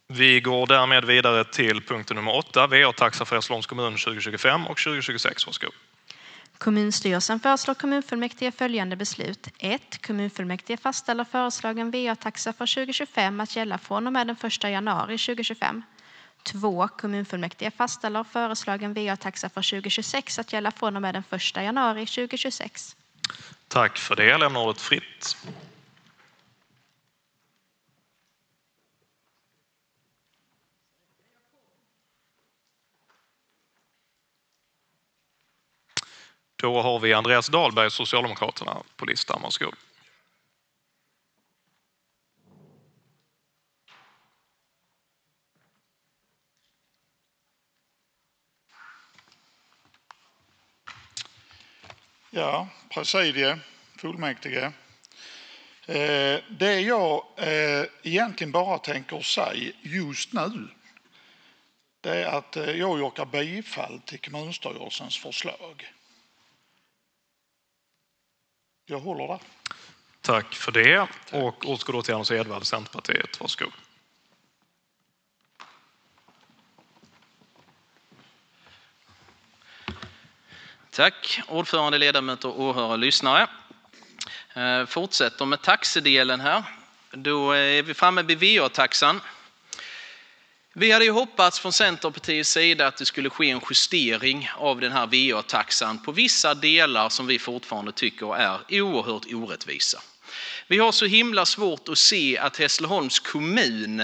Vi går därmed vidare till punkt nummer 8, VA-taxa för Hässleholms kommun 2025 och 2026. Varsågod. Kommunstyrelsen föreslår kommunfullmäktige följande beslut. 1. Kommunfullmäktige fastställer föreslagen VA-taxa för 2025 att gälla från och med den 1 januari 2025. 2. Kommunfullmäktige fastställer föreslagen VA-taxa för 2026 att gälla från och med den 1 januari 2026. Tack för det. Jag lämnar ordet fritt. Då har vi Andreas Dahlberg, Socialdemokraterna, på listan. Varsågod. Ja, presidie, fullmäktige. Det jag egentligen bara tänker säga just nu, det är att jag yrkar bifall till kommunstyrelsens förslag. Jag håller där. Tack för det. Och återgår då till Anders Edvall, Centerpartiet. Varsågod. Tack, ordförande, ledamöter, åhörare och lyssnare. Fortsätter med taxedelen här. Då är vi framme vid VA-taxan. Vi hade ju hoppats från Centerpartiets sida att det skulle ske en justering av den här VA-taxan på vissa delar som vi fortfarande tycker är oerhört orättvisa. Vi har så himla svårt att se att Hässleholms kommun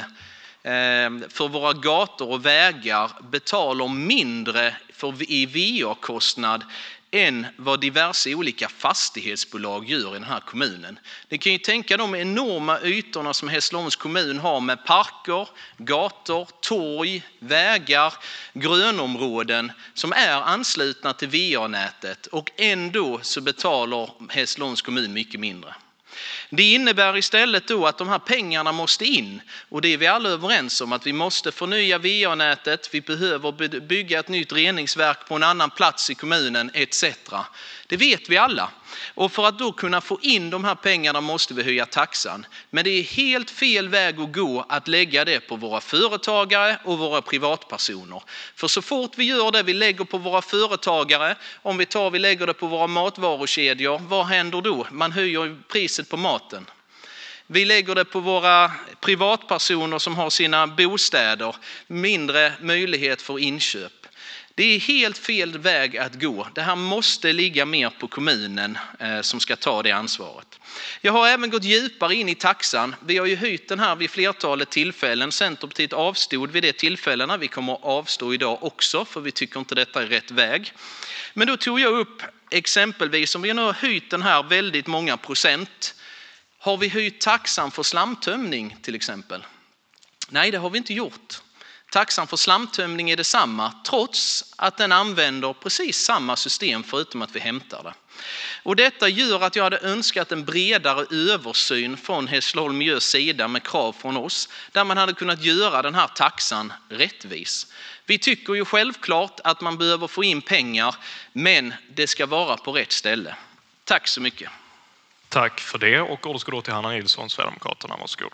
för våra gator och vägar betalar mindre i VA-kostnad än vad diverse olika fastighetsbolag gör i den här kommunen. Ni kan ju tänka de enorma ytorna som Hässleholms kommun har med parker, gator, torg, vägar, grönområden som är anslutna till VA-nätet, och ändå så betalar Hässleholms kommun mycket mindre. Det innebär istället då att de här pengarna måste in, och det är vi alla överens om, att vi måste förnya VA-nätet, vi behöver bygga ett nytt reningsverk på en annan plats i kommunen etc. Det vet vi alla. Och för att då kunna få in de här pengarna måste vi höja taxan. Men det är helt fel väg att gå att lägga det på våra företagare och våra privatpersoner. För så fort vi gör det, vi lägger på våra företagare, om vi lägger det på våra matvarukedjor, vad händer då? Man höjer priset på maten. Vi lägger det på våra privatpersoner som har sina bostäder, mindre möjlighet för inköp. Det är helt fel väg att gå. Det här måste ligga mer på kommunen som ska ta det ansvaret. Jag har även gått djupare in i taxan. Vi har ju höjt den här vid flertalet tillfällen. Centerpartiet avstod vid det tillfällena. Vi kommer att avstå idag också, för vi tycker inte detta är rätt väg. Men då tog jag upp exempelvis, om vi nu har höjt den här väldigt många procent, har vi höjt taxan för slamtömning till exempel? Nej, det har vi inte gjort. Taxan för slamtömning är detsamma, trots att den använder precis samma system förutom att vi hämtar det. Och detta gör att jag hade önskat en bredare översyn från Hässleholm Miljös sida med krav från oss, där man hade kunnat göra den här taxan rättvis. Vi tycker ju självklart att man behöver få in pengar, men det ska vara på rätt ställe. Tack så mycket. Tack för det, och ordet ska då till Hanna Nilsson, Sverigedemokraterna. Varsågod.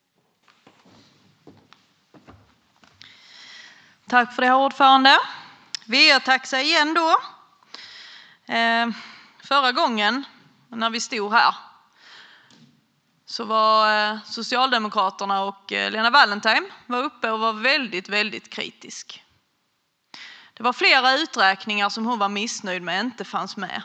Tack för det, herr ordförande. VA-taxa igen då. Förra gången när vi stod här så var Socialdemokraterna och Lena Wallentheim var uppe och var väldigt, väldigt kritisk. Det var flera uträkningar som hon var missnöjd med inte fanns med.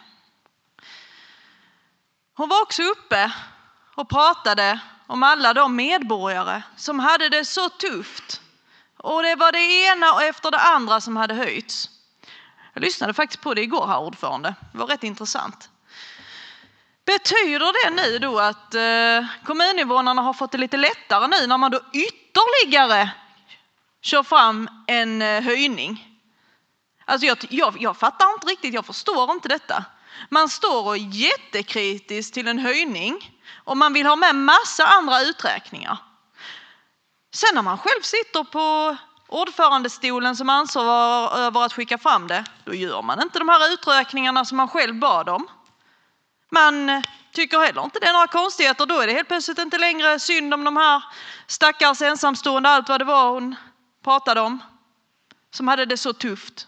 Hon var också uppe och pratade om alla de medborgare som hade det så tufft. Och det var det ena efter det andra som hade höjts. Jag lyssnade faktiskt på det igår, herr ordförande. Det var rätt intressant. Betyder det nu då att kommuninvånarna har fått det lite lättare nu när man då ytterligare kör fram en höjning? Alltså jag fattar inte riktigt, jag förstår inte detta. Man står och är jättekritisk till en höjning och man vill ha med massa andra uträkningar. Sen när man själv sitter på ordförandestolen som ansvarar över att skicka fram det, då gör man inte de här uträkningarna som man själv bad om. Man tycker heller inte det är några konstigheter. Då är det helt plötsligt inte längre synd om de här stackars ensamstående, allt vad det var hon pratade om, som hade det så tufft.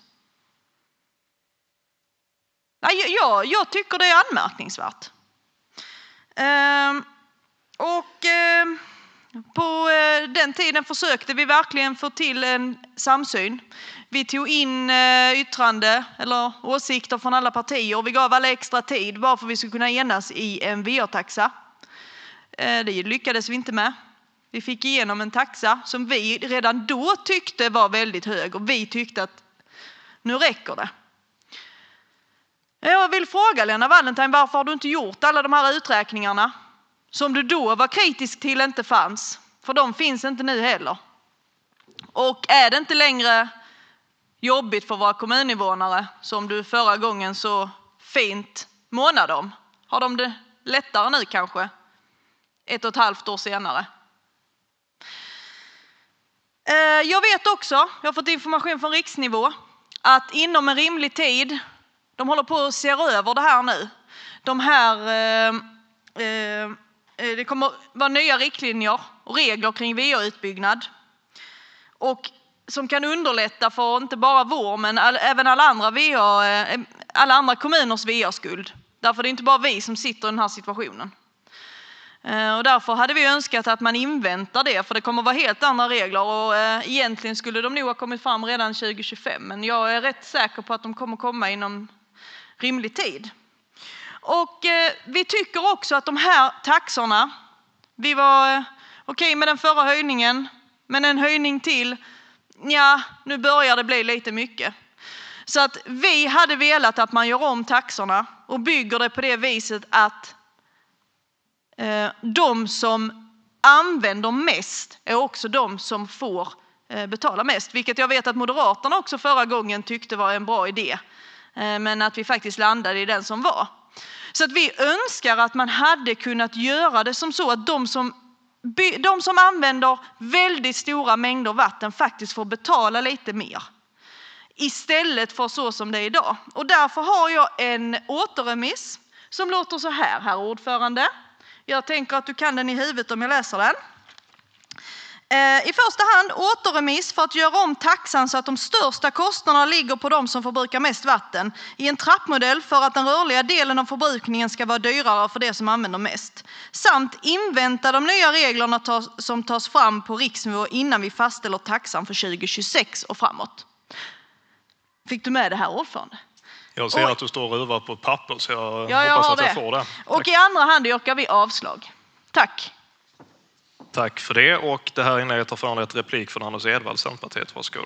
Nej, jag tycker det är anmärkningsvärt. På den tiden försökte vi verkligen få till en samsyn. Vi tog in yttrande eller åsikter från alla partier. Vi gav alla extra tid bara för att vi skulle kunna enas i en VA-taxa. Det lyckades vi inte med. Vi fick igenom en taxa som vi redan då tyckte var väldigt hög, och vi tyckte att nu räcker det. Jag vill fråga Lena Wallentheim, varför har du inte gjort alla de här uträkningarna som du då var kritisk till inte fanns? För de finns inte nu heller. Och är det inte längre jobbigt för våra kommuninvånare som du förra gången så fint månade om? Har de det lättare nu kanske? 1,5 år senare. Jag vet också, jag har fått information från riksnivå, att inom en rimlig tid, de håller på att se över det här nu. Det kommer vara nya riktlinjer och regler kring VA-utbyggnad. Och som kan underlätta för inte bara vår, men även alla andra kommuners VA-skuld. Därför är det inte bara vi som sitter i den här situationen. Och därför hade vi önskat att man inväntar det, för det kommer vara helt andra regler, och egentligen skulle de nog ha kommit fram redan 2025, men jag är rätt säker på att de kommer komma inom rimlig tid. Och vi tycker också att de här taxorna, vi var okej med den förra höjningen, men en höjning till, ja, nu börjar det bli lite mycket. Så att vi hade velat att man gör om taxorna och bygger det på det viset att de som använder mest är också de som får betala mest. Vilket jag vet att Moderaterna också förra gången tyckte var en bra idé. Men att vi faktiskt landade i den som var. Så att vi önskar att man hade kunnat göra det som så att de som använder väldigt stora mängder vatten faktiskt får betala lite mer. Istället för så som det är idag. Och därför har jag en återremiss som låter så här, herr ordförande. Jag tänker att du kan den i huvudet om jag läser den. I första hand återremiss för att göra om taxan så att de största kostnaderna ligger på de som förbrukar mest vatten. I en trappmodell för att den rörliga delen av förbrukningen ska vara dyrare för det som använder mest. Samt invänta de nya reglerna som tas fram på riksnivå innan vi fastställer taxan för 2026 och framåt. Fick du med det här, ordförande? Jag ser att du står och ruvar på ett papper, så jag jag hoppas att jag får det. Tack. Och i andra hand yrkar vi avslag. Tack. Tack för det. Och det här inlägget har föranlett replik från Anders Edvall, Centerpartiet. Varsågod.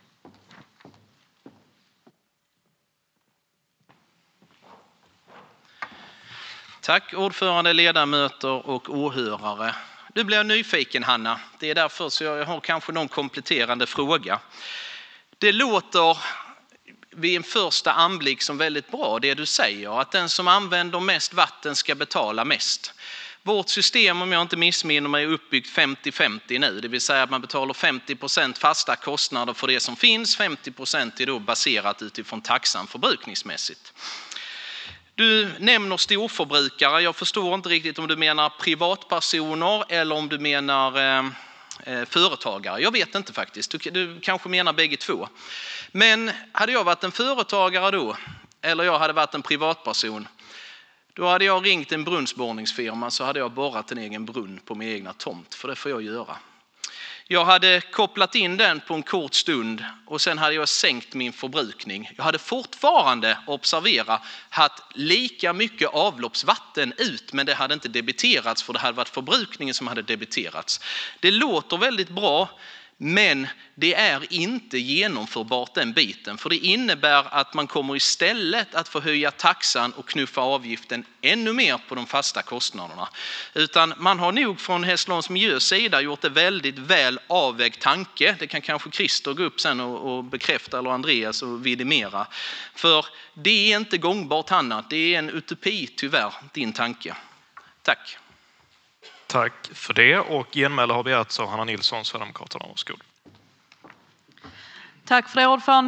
Tack ordförande, ledamöter och åhörare. Nu blir jag nyfiken, Hanna. Det är därför så jag har kanske någon kompletterande fråga. Det låter vid en första anblick som väldigt bra det du säger, att den som använder mest vatten ska betala mest. Vårt system, om jag inte missminner mig, är uppbyggt 50-50 nu. Det vill säga att man betalar 50% fasta kostnader för det som finns. 50% är då baserat utifrån taxan förbrukningsmässigt. Du nämner storförbrukare. Jag förstår inte riktigt om du menar privatpersoner eller om du menar företagare. Jag vet inte faktiskt. Du kanske menar bägge två. Men hade jag varit en företagare då, eller jag hade varit en privatperson, då hade jag ringt en brunnsborrningsfirma, så hade jag borrat en egen brunn på min egna tomt, för det får jag göra. Jag hade kopplat in den på en kort stund och sen hade jag sänkt min förbrukning. Jag hade fortfarande, observera, haft lika mycket avloppsvatten ut, men det hade inte debiterats, för det hade varit förbrukningen som hade debiterats. Det låter väldigt bra, men det är inte genomförbart den biten, för det innebär att man kommer istället att få höja taxan och knuffa avgiften ännu mer på de fasta kostnaderna. Utan man har nog från Hässleholms miljös sida gjort det väldigt väl avvägd tanke. Det kan kanske Christer gå upp sen och bekräfta, eller Andreas och vidimera. För det är inte gångbart, Hanna. Det är en utopi tyvärr, din tanke. Tack. Tack för det. Och genmäle har begärts av Hanna Nilsson, Sverigedemokraterna. Varsågod. Tack för det, ordförande.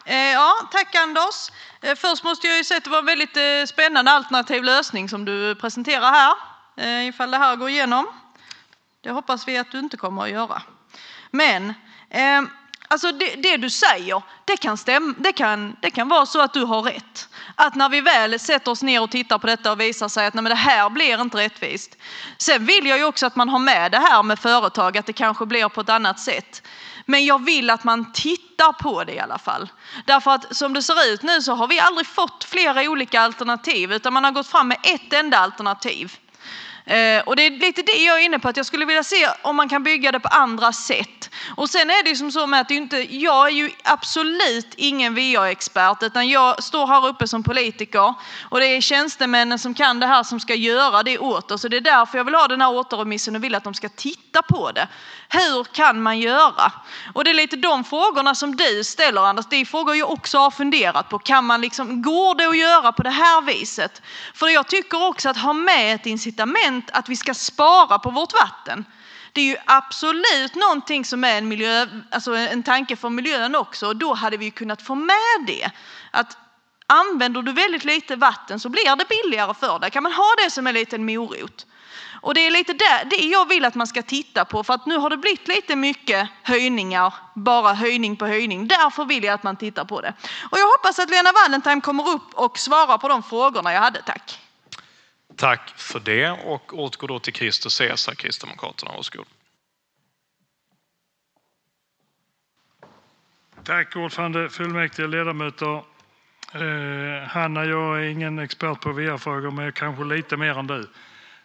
Tack Anders. Först måste jag ju säga att det var en väldigt spännande alternativ lösning som du presenterar här. Ifall det här går igenom. Det hoppas vi att du inte kommer att göra. Men alltså det du säger, det kan stämma. Det kan vara så att du har rätt. Att när vi väl sätter oss ner och tittar på detta och visar sig att nej, men det här blir inte rättvist. Sen vill jag ju också att man har med det här med företag, att det kanske blir på ett annat sätt. Men jag vill att man tittar på det i alla fall. Därför att som det ser ut nu så har vi aldrig fått flera olika alternativ, utan man har gått fram med ett enda alternativ. Och det är lite det jag är inne på, att jag skulle vilja se om man kan bygga det på andra sätt. Och sen är det ju som så med att jag är ju absolut ingen VA-expert, utan jag står här uppe som politiker och det är tjänstemännen som kan det här som ska göra det åt oss. Och det är därför jag vill ha den här återremissen och vill att de ska titta på det. Hur kan man göra? Och det är lite de frågorna som du ställer, Anders. Det är frågor jag också har funderat på. Kan man går det att göra på det här viset? För jag tycker också att ha med ett incitament att vi ska spara på vårt vatten. Det är ju absolut någonting som är en tanke för miljön också. Och då hade vi kunnat få med det. Att använder du väldigt lite vatten så blir det billigare för dig. Kan man ha det som en liten morot? Och det är lite det jag vill att man ska titta på. För att nu har det blivit lite mycket höjningar. Bara höjning på höjning. Därför vill jag att man tittar på det. Och jag hoppas att Lena Wallentheim kommer upp och svarar på de frågorna jag hade. Tack. Tack för det, och återgår då till Christer Cesar, Kristdemokraterna. Varsågod. Tack ordförande, fullmäktige, ledamöter. Hanna, jag är ingen expert på VA-frågor, men jag kanske lite mer än du.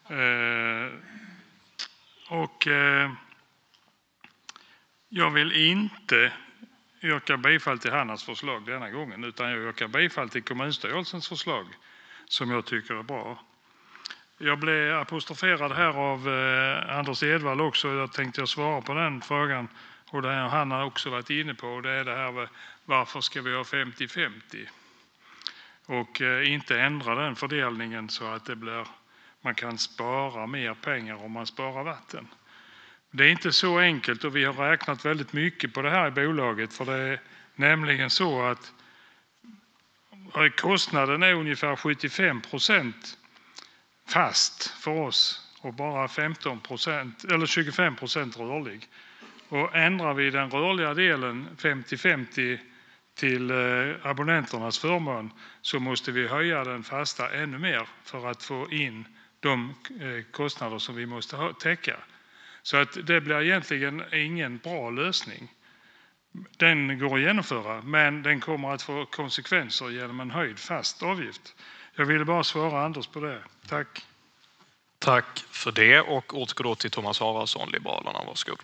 Jag vill inte yrka bifall till Hannas förslag denna gången, utan jag yrkar bifall till kommunstyrelsens förslag som jag tycker är bra. Jag blev apostroferad här av Anders Edvall också. Jag tänkte svara på den frågan. Och det här han har också varit inne på. Det är det här med varför ska vi ha 50-50? Och inte ändra den fördelningen så att man kan spara mer pengar om man sparar vatten. Det är inte så enkelt, och vi har räknat väldigt mycket på det här i bolaget. För det är nämligen så att kostnaden är ungefär 75% fast för oss och bara 15% eller 25% rörlig. Och ändrar vi den rörliga delen 50-50 till abonnenternas förmån så måste vi höja den fasta ännu mer för att få in de kostnader som vi måste täcka. Så att det blir egentligen ingen bra lösning. Den går att genomföra, men den kommer att få konsekvenser genom en höjd fast avgift. Jag ville bara svara Anders på det. Tack. Tack för det, och återgår då till Thomas Haraldsson, Liberalerna. Varsågod.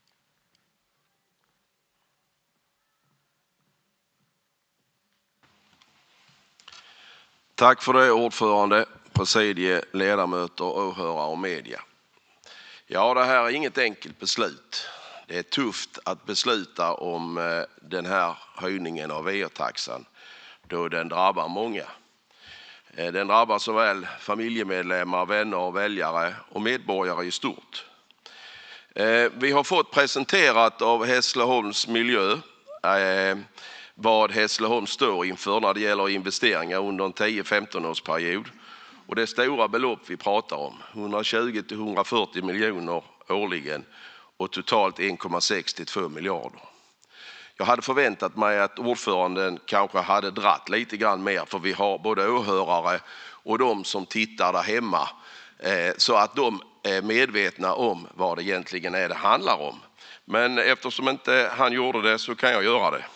Tack för det ordförande, presidie, ledamöter, åhörare och media. Ja, det här är inget enkelt beslut. Det är tufft att besluta om den här höjningen av VA-taxan då den drabbar många. Den drabbar såväl familjemedlemmar, vänner och väljare och medborgare i stort. Vi har fått presenterat av Hässleholms miljö vad Hässleholm står inför när det gäller investeringar under en 10-15-årsperiod. Och det är stora belopp vi pratar om. 120-140 miljoner årligen och totalt 1,6-2 miljarder. Jag hade förväntat mig att ordföranden kanske hade dratt lite grann mer, för vi har både åhörare och de som tittar där hemma, så att de är medvetna om vad det egentligen är det handlar om. Men eftersom inte han gjorde det så kan jag göra det.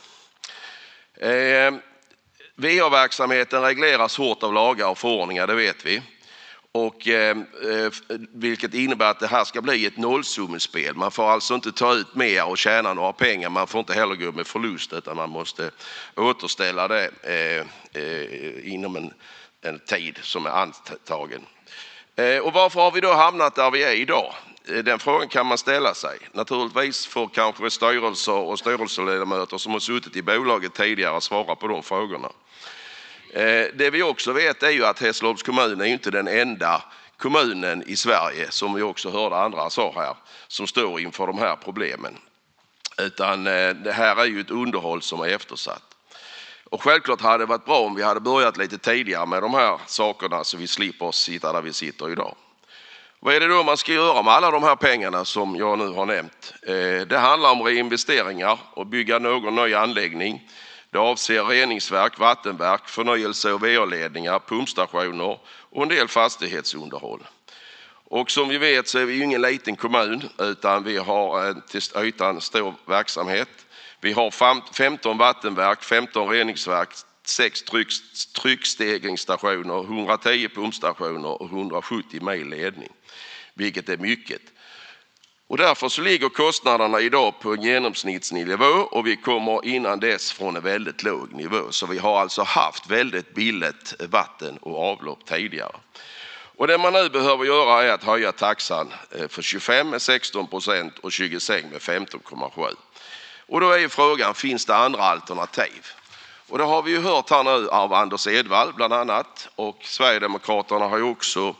VA-verksamheten regleras hårt av lagar och förordningar, det vet vi. Och vilket innebär att det här ska bli ett nollsummespel. Man får alltså inte ta ut mer och tjäna några pengar. Man får inte heller gå med förlust, utan man måste återställa det inom en tid som är antagen. Och varför har vi då hamnat där vi är idag? Den frågan kan man ställa sig. Naturligtvis får kanske styrelser och styrelseledamöter som har suttit i bolaget tidigare svara på de frågorna. Det vi också vet är ju att Hässleholms kommun är inte den enda kommunen i Sverige, som vi också hörde andra sa här, som står inför de här problemen. Utan det här är ju ett underhåll som är eftersatt. Och självklart hade det varit bra om vi hade börjat lite tidigare med de här sakerna så vi slipper sitta där vi sitter idag. Vad är det då man ska göra med alla de här pengarna som jag nu har nämnt? Det handlar om reinvesteringar och bygga någon ny anläggning. Det avser reningsverk, vattenverk, förnyelse och VA-ledningar, pumpstationer och en del fastighetsunderhåll. Och som vi vet så är vi ju ingen liten kommun utan vi har till ytan stor verksamhet. Vi har 15 vattenverk, 15 reningsverk, 6 tryckstegringsstationer, 110 pumpstationer och 170 mil ledning, vilket är mycket. Och därför så ligger kostnaderna idag på en genomsnittsnivå och vi kommer innan dess från en väldigt låg nivå. Så vi har alltså haft väldigt billigt vatten och avlopp tidigare. Och det man nu behöver göra är att höja taxan för 25 med 16% och 26 med 15,7%. Och då är ju frågan, finns det andra alternativ? Och det har vi ju hört här nu av Anders Edwall bland annat, och Sverigedemokraterna har ju också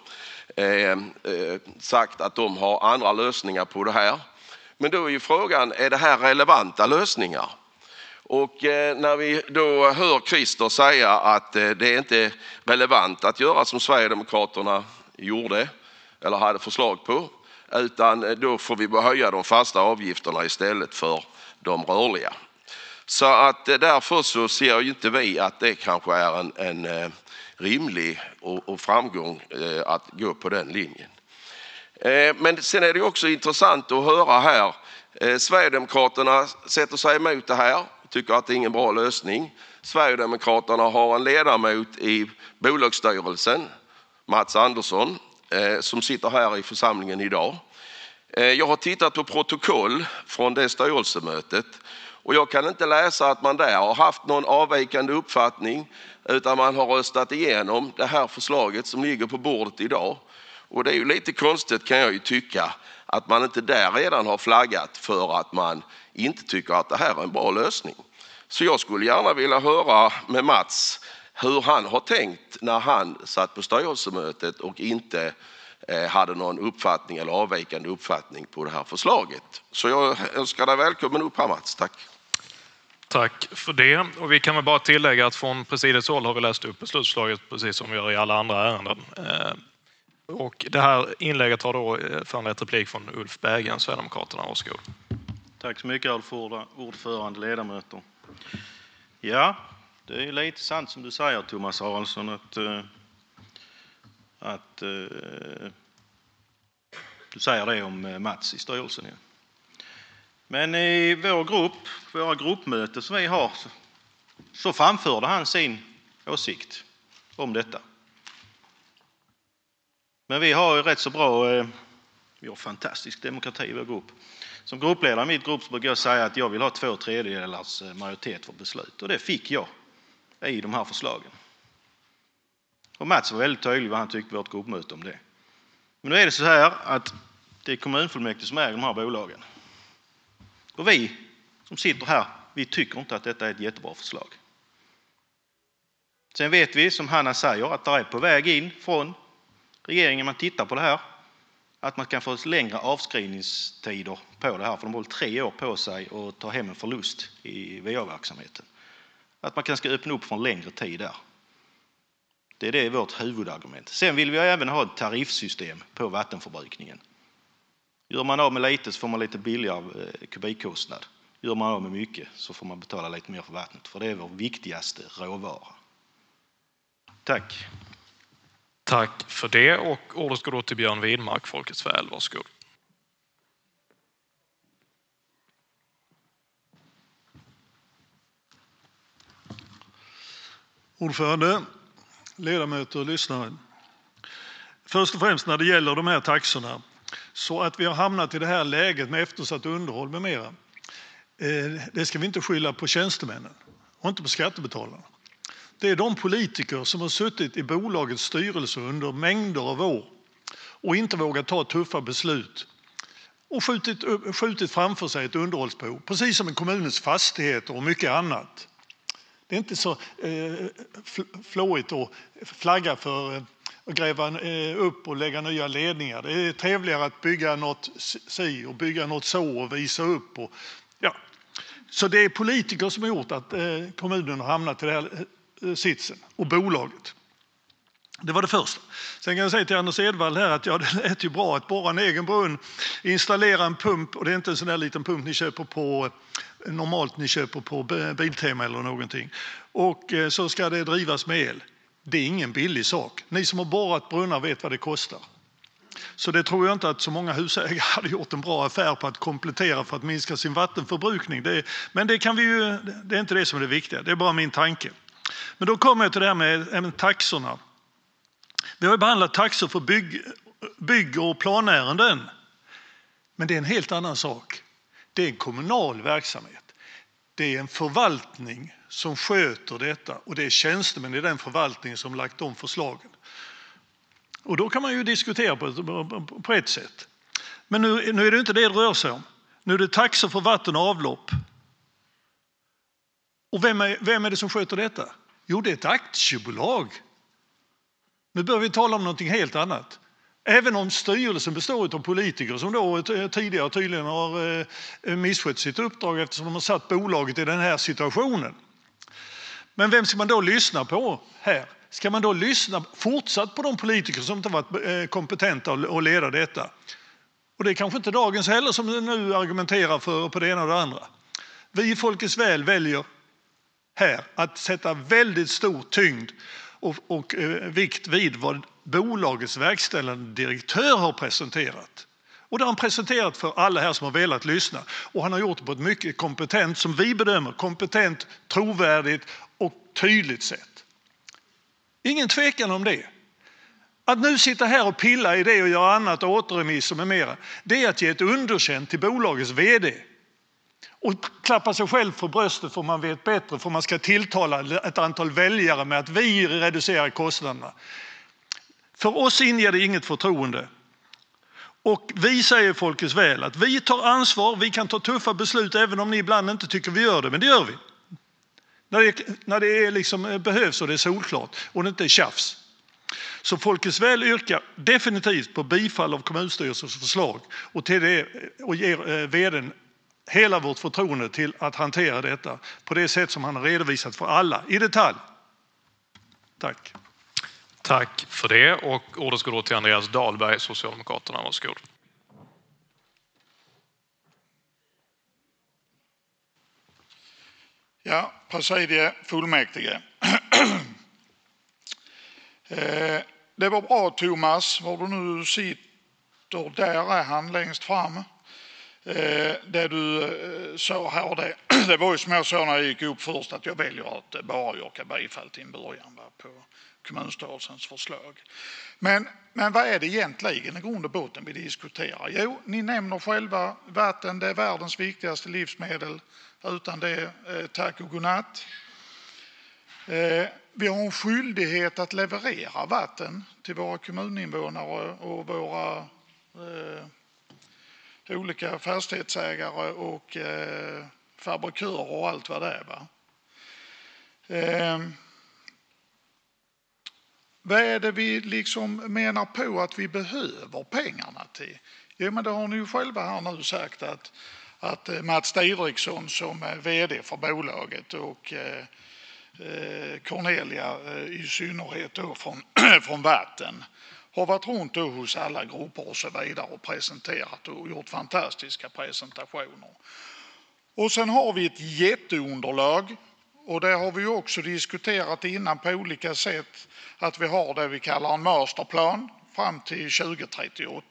sagt att de har andra lösningar på det här. Men då är ju frågan, är det här relevanta lösningar? Och när vi då hör Christer säga att det inte är relevant att göra som Sverigedemokraterna gjorde eller hade förslag på, utan då får vi höja de fasta avgifterna istället för de rörliga. Så att därför så ser ju inte vi att det kanske är en rimlig och framgång att gå på den linjen. Men sen är det också intressant att höra här. Sverigedemokraterna sätter sig emot det här, tycker att det är ingen bra lösning. Sverigedemokraterna har en ledamot i bolagsstyrelsen, Mats Andersson, som sitter här i församlingen idag. Jag har tittat på protokoll från det styrelsemötet och jag kan inte läsa att man där har haft någon avvikande uppfattning, utan man har röstat igenom det här förslaget som ligger på bordet idag. Och det är ju lite konstigt, kan jag ju tycka, att man inte där redan har flaggat för att man inte tycker att det här är en bra lösning. Så jag skulle gärna vilja höra med Mats hur han har tänkt när han satt på styrelsemötet och inte hade någon uppfattning eller avvikande uppfattning på det här förslaget. Så jag önskar dig välkommen upp här, Mats. Tack. Tack för det. Och vi kan väl bara tillägga att från presidiets håll har vi läst upp beslutsförslaget precis som vi gör i alla andra ärenden. Och det här inlägget har då föranlett replik från Ulf Berggren, Sverigedemokraterna. Varsågod. Tack så mycket, ordförande, ledamöter. Ja, det är lite sant som du säger, Thomas Haraldsson, att du säger det om Mats i styrelsen. Ja. Men i våra gruppmöten som vi har så framförde han sin åsikt om detta. Men vi har ju rätt så bra, vi har fantastisk demokrati i vår grupp. Som gruppledare i mitt grupp så brukar jag säga att jag vill ha 2/3 majoritet för beslut. Och det fick jag i de här förslagen. Och Mats var väldigt tydlig vad han tyckte på vårt gruppmöte om det. Men nu är det så här att det är kommunfullmäktige som äger de här bolagen. Och vi som sitter här, vi tycker inte att detta är ett jättebra förslag. Sen vet vi, som Hanna säger, att det är på väg in från regeringen, man tittar på det här, att man kan få längre avskrivningstider på det här, för de har 3 år på sig att ta hem en förlust i VA-verksamheten. Att man kan ska öppna upp för en längre tid där. Det är vårt huvudargument. Sen vill vi även ha ett tariffsystem på vattenförbrukningen. Gör man av med lite så får man lite billigare kubikkostnad. Gör man av med mycket så får man betala lite mer för vattnet, för det är vår viktigaste råvara. Tack. Tack för det, och ordet går då till Björn Widmark, Folkets väl. Varsågod. Ordförande, ledamöter och lyssnare. Först och främst när det gäller de här taxorna, så att vi har hamnat i det här läget med eftersatt underhåll med mera. Det ska vi inte skylla på tjänstemännen och inte på skattebetalarna. Det är de politiker som har suttit i bolagets styrelse under mängder av år och inte vågat ta tuffa beslut och skjutit framför sig ett underhållsbehov, precis som i kommunens fastigheter och mycket annat. Det är inte så flåigt att flagga för att gräva upp och lägga nya ledningar. Det är trevligare att bygga något si och bygga något så och visa upp. Och, ja. Så det är politiker som har gjort att kommunen har hamnat i den här sitsen och bolaget. Det var det första. Sen kan jag säga till Anders Edvall här att det lät ju bra att borra en egen brunn, installera en pump, och det är inte en sån där liten pump ni köper på normalt ni köper på Biltema eller någonting. Och så ska det drivas med el. Det är ingen billig sak. Ni som har borrat brunnar vet vad det kostar. Så det tror jag inte att så många husägare hade gjort en bra affär på att komplettera för att minska sin vattenförbrukning. Men det är inte det som är det viktiga, det är bara min tanke. Men då kommer jag till det här med taxorna. Vi har ju behandlat taxor för bygg- och planärenden. Men det är en helt annan sak. Det är en kommunal verksamhet. Det är en förvaltning som sköter detta och det är tjänstemän i den förvaltningen som lagt de förslagen. Och då kan man ju diskutera på ett sätt. Men nu är det inte det rör sig om. Nu är det taxor för vatten och avlopp. Och vem är det som sköter detta? Jo, det är ett aktiebolag. Nu bör vi tala om någonting helt annat. Även om styrelsen består av politiker som då tidigare tydligen har misskött sitt uppdrag eftersom de har satt bolaget i den här situationen. Men vem ska man då lyssna på här? Ska man då lyssna fortsatt på de politiker som inte varit kompetenta att leda detta? Och det är kanske inte dagens heller som nu argumenterar för på det ena och det andra. Vi i Folkets väl väljer här att sätta väldigt stor tyngd och vikt vid vad bolagets verkställande direktör har presenterat. Och det har han presenterat för alla här som har velat lyssna. Och han har gjort det på ett mycket kompetent, som vi bedömer, kompetent, trovärdigt och tydligt sätt. Ingen tvekan om det. Att nu sitta här och pilla i det och göra annat, återremiss och med mera, det är att ge ett underkänt till bolagets vd. Och klappa sig själv för bröstet för man vet bättre, för man ska tilltala ett antal väljare med att vi reducerar kostnaderna. För oss inger det inget förtroende. Och vi säger Folkets väl att vi tar ansvar, vi kan ta tuffa beslut även om ni ibland inte tycker vi gör det, men det gör vi. När det liksom behövs och det är solklart och det inte är tjafs. Så Folkets väl yrkar definitivt på bifall av kommunstyrelsens förslag och till det och ger vdn hela vårt förtroende till att hantera detta på det sätt som han har redovisat för alla i detalj. Tack. Tack för det, och ordet ska då till Andreas Dahlberg, Socialdemokraterna. Varsågod. Ja, presidie fullmäktige. Det var bra Thomas, var du nu sitter, där är han längst fram. Det du sa här, det var ju som jag sa när jag gick upp först att jag väljer att bara yrka bifall till en början på kommunstyrelsens förslag. Men vad är det egentligen i grund och botten vi diskuterar? Jo, ni nämner själva vatten, det är världens viktigaste livsmedel. Utan det, tack och godnatt. Vi har en skyldighet att leverera vatten till våra kommuninvånare och våra olika fastighetsägare och fabrikörer och allt vad det är. Va? Vad är det vi liksom menar på att vi behöver pengarna till? Jo, men det har ni ju själva här nu sagt att Mats Didriksson som är vd för bolaget och Cornelia i synnerhet då från Vatten har varit runt då hos alla grupper och så vidare och presenterat och gjort fantastiska presentationer. Och sen har vi ett jätteunderlag och det har vi också diskuterat innan på olika sätt att vi har det vi kallar en masterplan fram till 2038.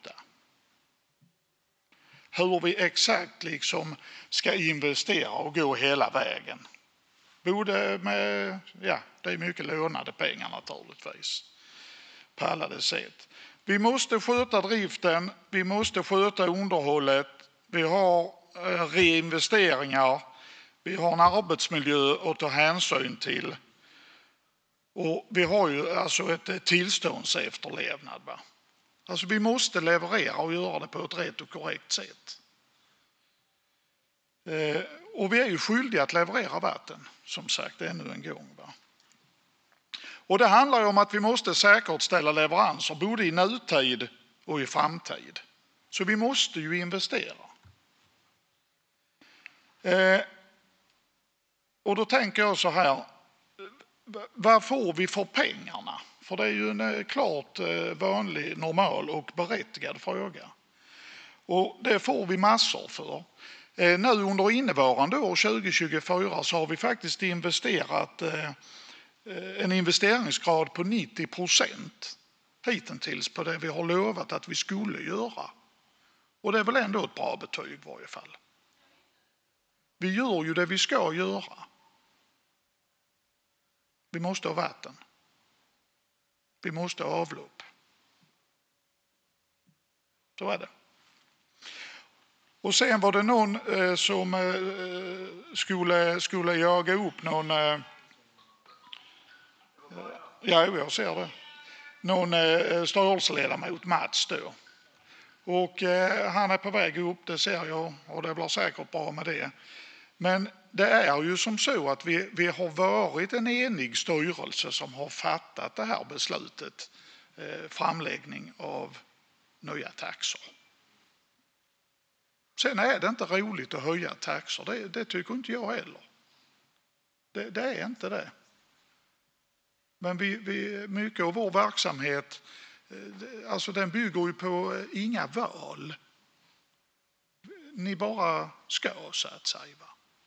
Hur vi exakt liksom ska investera och gå hela vägen. Både med, ja, det är mycket lånade pengar naturligtvis på alla sätt. Vi måste sköta driften, vi måste sköta underhållet, vi har reinvesteringar, vi har en arbetsmiljö att ta hänsyn till och vi har ju alltså ett tillståndsefterlevnad. Va? Alltså vi måste leverera och göra det på ett rätt och korrekt sätt. Och vi är ju skyldiga att leverera vatten, som sagt, ännu en gång. Va? Och det handlar ju om att vi måste säkerställa leveranser både i nutid och i framtid. Så vi måste ju investera. Och då tänker jag så här, vad får vi för pengarna? För det är ju en klart vanlig, normal och berättigad fråga. Och det får vi massor för. Nu under innevarande år 2024 så har vi faktiskt investerat en investeringsgrad på 90% hittills på det vi har lovat att vi skulle göra. Och det är väl ändå ett bra betyg i varje fall. Vi gör ju det vi ska göra. Vi måste ha vatten. Vi måste ha avlopp. Så är det. Och sen var det någon som skulle jaga upp någon, jag ser det, någon styrelseledamot, Mats då. Och han är på väg upp, det ser jag, och det blir säkert bra med det. Men det är ju som så att vi har varit en enig styrelse som har fattat det här beslutet, framläggning av nya taxor. Sen är det inte roligt att höja taxor, det tycker inte jag heller. Det är inte det. Men mycket av vår verksamhet, alltså den bygger ju på inga val. Ni bara ska, så att säga.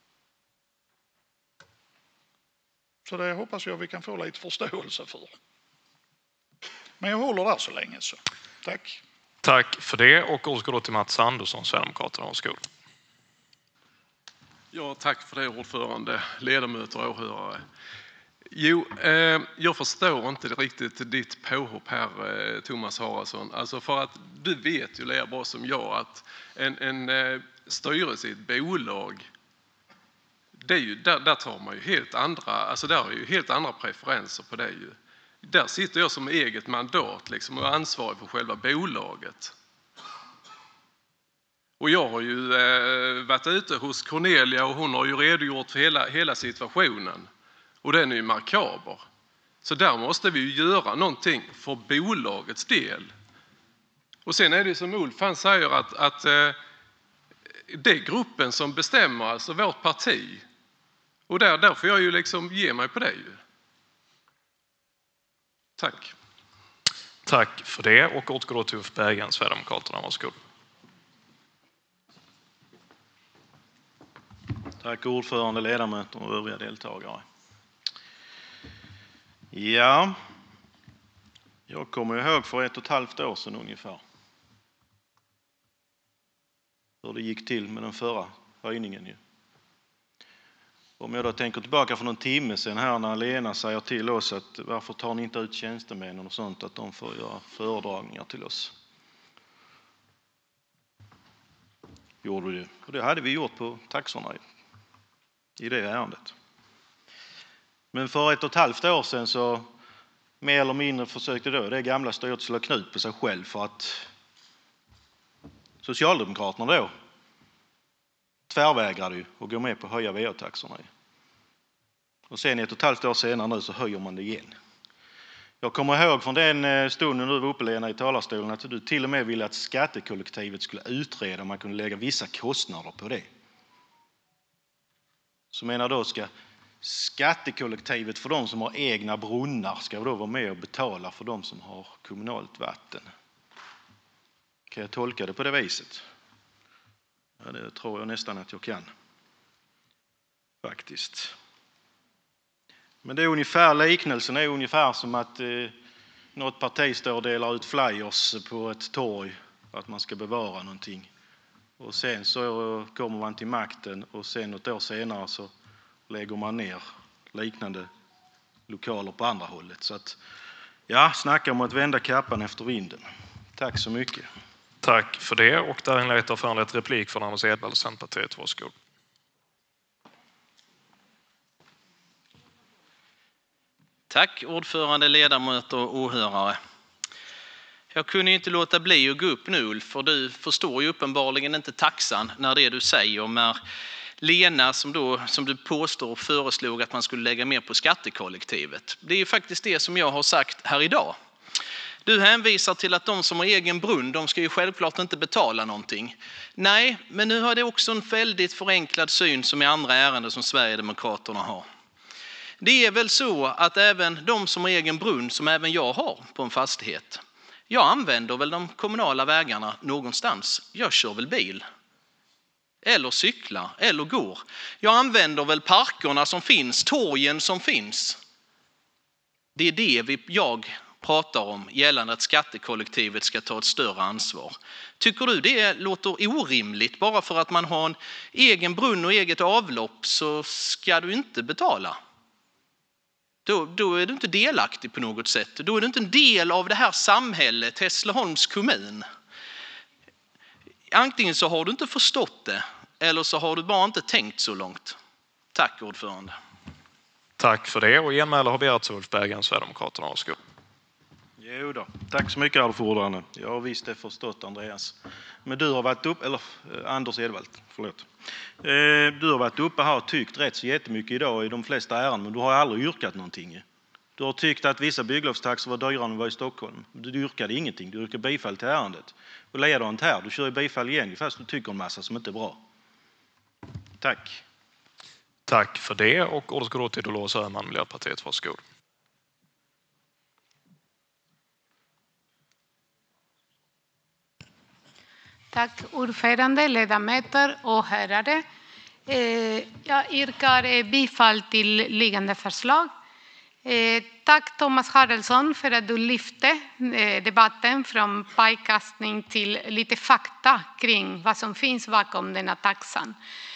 Så det hoppas jag vi kan få lite förståelse för. Men jag håller där så länge så. Tack. Tack för det, och återgår då till Mats Andersson, Sverigedemokraterna. Varsågod. Ja, tack för det, ordförande, ledamöter och åhörare. Jo, jag förstår inte riktigt ditt påhopp här, Thomas Haraldsson. Alltså för att du vet ju lika bra som jag att en styrelse i ett bolag, det är ju, där tar man ju helt andra, alltså där är ju helt andra preferenser på det ju. Där sitter jag som eget mandat liksom, och är ansvarig för själva bolaget. Och jag har ju varit ute hos Cornelia och hon har ju redogjort för hela situationen. Och den är ju markaber. Så där måste vi ju göra någonting för bolagets del. Och sen är det som Ulf han säger att det är gruppen som bestämmer, alltså vårt parti. Och där får jag ju liksom ge mig på det ju. Tack. Tack för det, och återgår då till Ulf Berggren, Sverigedemokraterna. Varsågod. Tack ordförande, ledamöter och övriga deltagare. Ja, jag kommer ihåg för 1,5 år sedan ungefär hur det gick till med den förra höjningen ju. Om jag då tänker tillbaka för någon timme sedan här när Lena säger till oss att varför tar ni inte ut tjänstemännen och sånt, att de får göra föredragningar till oss. Gjorde det. Och det hade vi gjort på taxorna i det ärendet. Men för 1,5 år sedan så mer eller mindre försökte då det gamla styret slå knut på sig själv för att Socialdemokraterna då tvärvägrade ju att gå med på att höja VA-taxorna. Och sen 1,5 år senare nu så höjer man det igen. Jag kommer ihåg från den stunden du var uppe, Lena, i talarstolen att du till och med ville att skattekollektivet skulle utreda om man kunde lägga vissa kostnader på det. Så menar då ska skattekollektivet för de som har egna brunnar ska då vara med och betala för de som har kommunalt vatten. Kan jag tolka det på det viset? Ja, det tror jag nästan att jag kan. Faktiskt. Men det är ungefär, liknelsen är ungefär som att något parti står och delar ut flyers på ett torg för att man ska bevara någonting. Och sen så kommer man till makten och sen något år senare så lägger man ner liknande lokaler på andra hållet. Så att, ja, snacka om att vända kappan efter vinden. Tack så mycket. Tack för det, och där inleder föranlett replik från Anders Edvall, Centerpartiet. Varsågod. Tack ordförande, ledamöter och åhörare. Jag kunde inte låta bli att gå upp nu, Ulf, för du förstår ju uppenbarligen inte taxan när det du säger. När Lena som du påstår föreslog att man skulle lägga mer på skattekollektivet. Det är ju faktiskt det som jag har sagt här idag. Du hänvisar till att de som har egen brunn, de ska ju självklart inte betala någonting. Nej, men nu har det också en väldigt förenklad syn som i andra ärenden som Sverigedemokraterna har. Det är väl så att även de som har egen brunn, som även jag har på en fastighet, jag använder väl de kommunala vägarna någonstans. Jag kör väl bil. Eller cyklar, eller går. Jag använder väl parkerna som finns, torgen som finns. Det är det jag pratar om gällande att skattekollektivet ska ta ett större ansvar. Tycker du det låter orimligt? Bara för att man har en egen brunn och eget avlopp så ska du inte betala. Då är du inte delaktig på något sätt. Då är du inte en del av det här samhället, Hässleholms kommun. Antingen så har du inte förstått det eller så har du bara inte tänkt så långt. Tack ordförande. Tack för det. Och genmäle har begärts Ulf Berggren, Sverigedemokraterna. Varsågod. Jo då. Tack så mycket ordförande. Jag har visst det förstått Andreas. Men du har varit upp, eller Anders Edvald, förlåt. Du har varit uppe här och tyckt rätt så jättemycket idag i de flesta ärenden, men du har aldrig yrkat någonting. Du har tyckt att vissa bygglovstaxor var dyrare än de var i Stockholm. Du yrkade ingenting, du yrkade bifall till ärendet. Och leder inte här, du kör bifall igen fast du tycker en massa som inte är bra. Tack. Tack för det. Och ordet går då till Dolores Öhman, Miljöpartiet. Varsågod. Tack ordförande, ledamöter och åhörare. Jag yrkar bifall till liggande förslag. Tack Thomas Haraldsson för att du lyfte debatten från pajkastning till lite fakta kring vad som finns bakom denna taxan.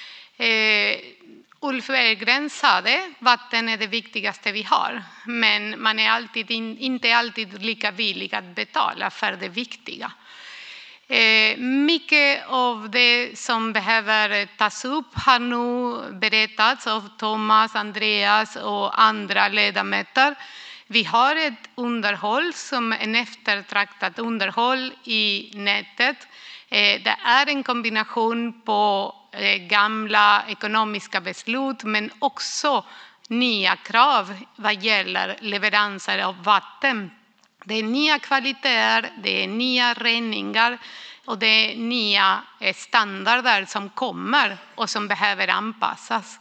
Ulf Berggren sa det, vatten är det viktigaste vi har, men man är inte alltid lika villig att betala för det viktiga. Mycket av det som behöver tas upp har nu berättats av Thomas, Andreas och andra ledamöter. Vi har ett underhåll som är eftertraktat underhåll i nätet. Det är en kombination på gamla ekonomiska beslut men också nya krav vad gäller leveranser av vatten. Det är nya kvaliteter, det är nya reningar och det är nya standarder som kommer och som behöver anpassas.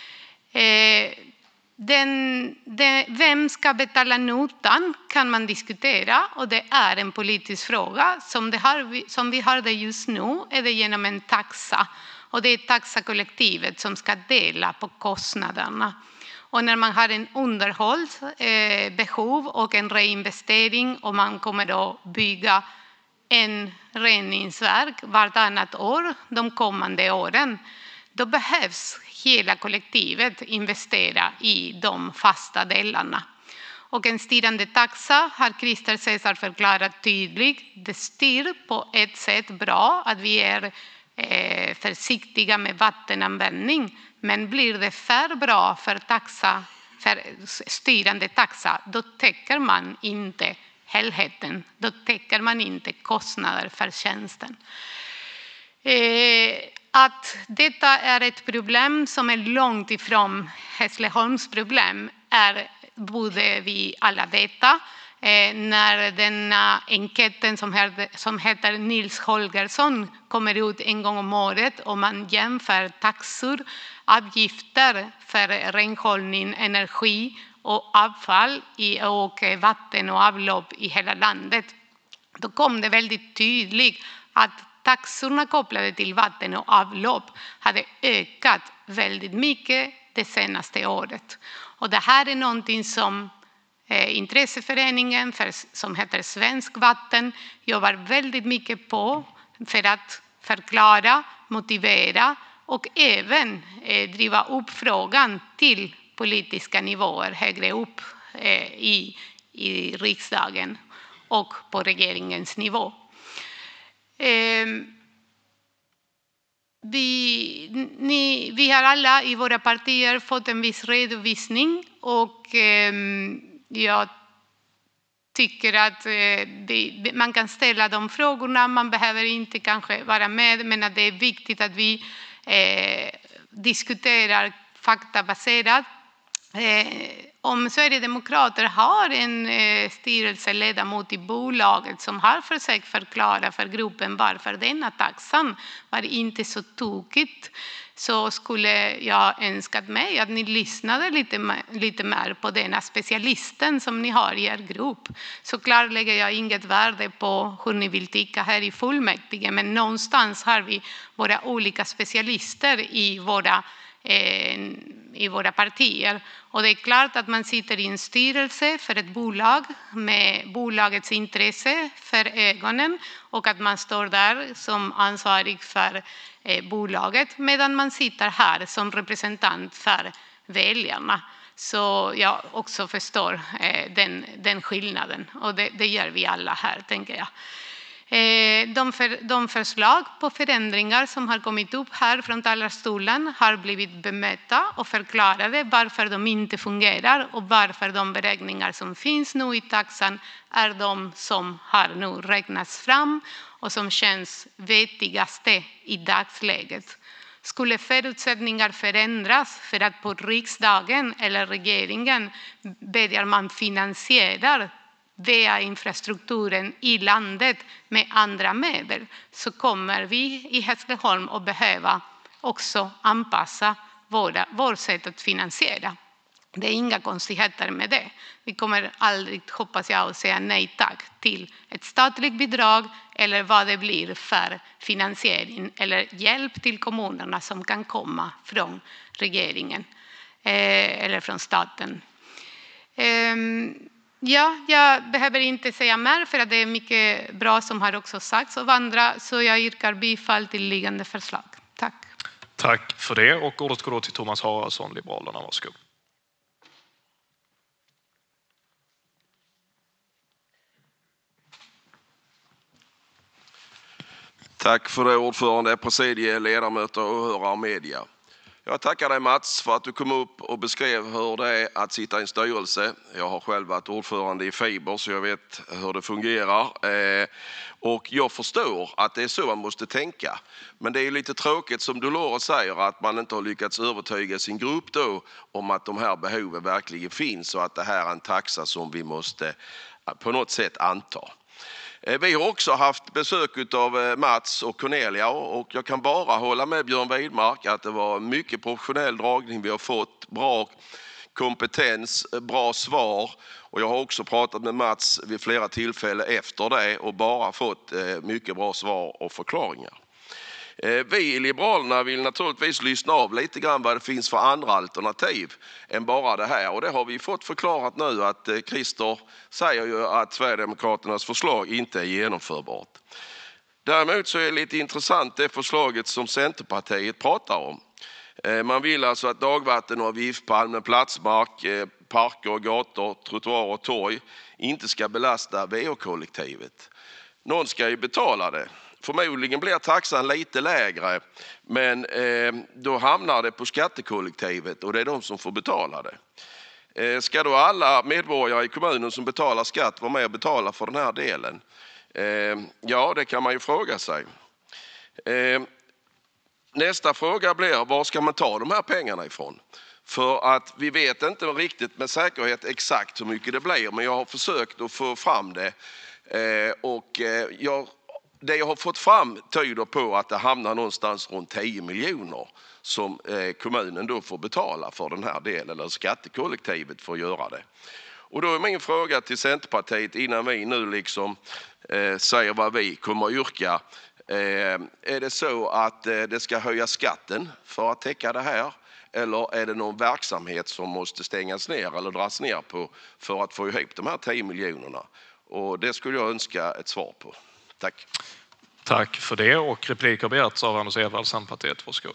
Vem ska betala notan kan man diskutera och det är en politisk fråga. Som vi har det just nu är det genom en taxa och det är taxakollektivet som ska dela på kostnaderna. Och när man har en underhållsbehov och en reinvestering och man kommer att bygga en reningsverk vartannat år de kommande åren, då behövs hela kollektivet investera i de fasta delarna. Och en styrande taxa har Christer Cesar förklarat tydligt. Det styr på ett sätt bra att vi är försiktiga med vattenanvändning. Men blir det för bra för styrande taxa, då täcker man inte helheten. Då täcker man inte kostnader för tjänsten. Att detta är ett problem som är långt ifrån Hässleholms problem borde vi alla veta. När denna enkäten som heter Nils Holgersson kommer ut en gång om året och man jämför taxor, avgifter för renhållning, energi och avfall och vatten och avlopp i hela landet, då kom det väldigt tydligt att taxorna kopplade till vatten och avlopp hade ökat väldigt mycket det senaste året. Och det här är någonting som intresseföreningen som heter Svensk Vatten jobbar väldigt mycket på för att förklara, motivera och även driva upp frågan till politiska nivåer högre upp i riksdagen och på regeringens nivå. Vi har alla i våra partier fått en viss redovisning och jag tycker att man kan ställa de frågorna, man behöver inte kanske vara med, men att det är viktigt att vi diskuterar faktabaserat. om Sverigedemokrater har en styrelseledamot i bolaget som har försökt förklara för gruppen varför denna taxan var inte så tokigt, så skulle jag önskat mig att ni lyssnade lite mer på denna specialisten som ni har i er grupp. Såklart lägger jag inget värde på hur ni vill tycka här i fullmäktige, men någonstans har vi våra olika specialister i våra partier. Och det är klart att man sitter i en styrelse för ett bolag med bolagets intresse för ögonen och att man står där som ansvarig för bolaget medan man sitter här som representant för väljarna. Så jag också förstår den skillnaden, och det gör vi alla här, tänker jag. De förslag på förändringar som har kommit upp här från talarstolen har blivit bemötta och förklarade varför de inte fungerar och varför de beräkningar som finns nu i taxan är de som har nu räknats fram och som känns vettigaste i dagsläget. Skulle förutsättningar förändras för att på riksdagen eller regeringen börjar man finansiera via infrastrukturen i landet med andra medel, så kommer vi i Hässleholm att behöva också anpassa vår sätt att finansiera. Det är inga konstigheter med det. Vi kommer aldrig, hoppas jag, att säga nej tack till ett statligt bidrag eller vad det blir för finansiering eller hjälp till kommunerna som kan komma från regeringen eller från staten. Ja, jag behöver inte säga mer för att det är mycket bra som har också sagts av andra, så jag yrkar bifall till liggande förslag. Tack. Tack för det, och ordet går då till Thomas Haraldsson, Liberalerna. Varsågod. Tack för det, ordförande, presidie, ledamöter, åhörare och media. Jag tackar dig, Mats, för att du kom upp och beskrev hur det är att sitta i en styrelse. Jag har själv varit ordförande i Fiber, så jag vet hur det fungerar. Och jag förstår att det är så man måste tänka. Men det är lite tråkigt, som Dolores säger, att man inte har lyckats övertyga sin grupp då om att de här behoven verkligen finns och att det här är en taxa som vi måste på något sätt anta. Vi har också haft besök av Mats och Cornelia, och jag kan bara hålla med Björn Widmark att det var mycket professionell dragning vi har fått, bra kompetens, bra svar, och jag har också pratat med Mats vid flera tillfällen efter det och bara fått mycket bra svar och förklaringar. Vi i Liberalerna vill naturligtvis lyssna av lite grann vad det finns för andra alternativ än bara det här. Och det har vi fått förklarat nu, att Christer säger ju att Sverigedemokraternas förslag inte är genomförbart. Däremot så är det lite intressant det förslaget som Centerpartiet pratar om. Man vill alltså att dagvattenavgift på allmän platsmark, parker och gator, trottoarer och torg inte ska belasta VO-kollektivet. Någon ska ju betala det. Förmodligen blir taxan lite lägre, men då hamnar det på skattekollektivet och det är de som får betala det. Ska då alla medborgare i kommunen som betalar skatt vara med och betala för den här delen? Ja, det kan man ju fråga sig. Nästa fråga blir, var ska man ta de här pengarna ifrån? För att vi vet inte riktigt med säkerhet exakt hur mycket det blir, men jag har försökt att få fram det. Det jag har fått fram tyder på att det hamnar någonstans runt 10 miljoner som kommunen då får betala för den här delen, eller skattekollektivet får göra det. Och då är min fråga till Centerpartiet, innan vi nu liksom säger vad vi kommer att yrka. Är det så att det ska höja skatten för att täcka det här? Eller är det någon verksamhet som måste stängas ner eller dras ner på för att få ihop de här 10 miljonerna? Och det skulle jag önska ett svar på. Tack. Tack för det, och replik har begärts av Anders Edvall, Centerpartiet. Varsågod.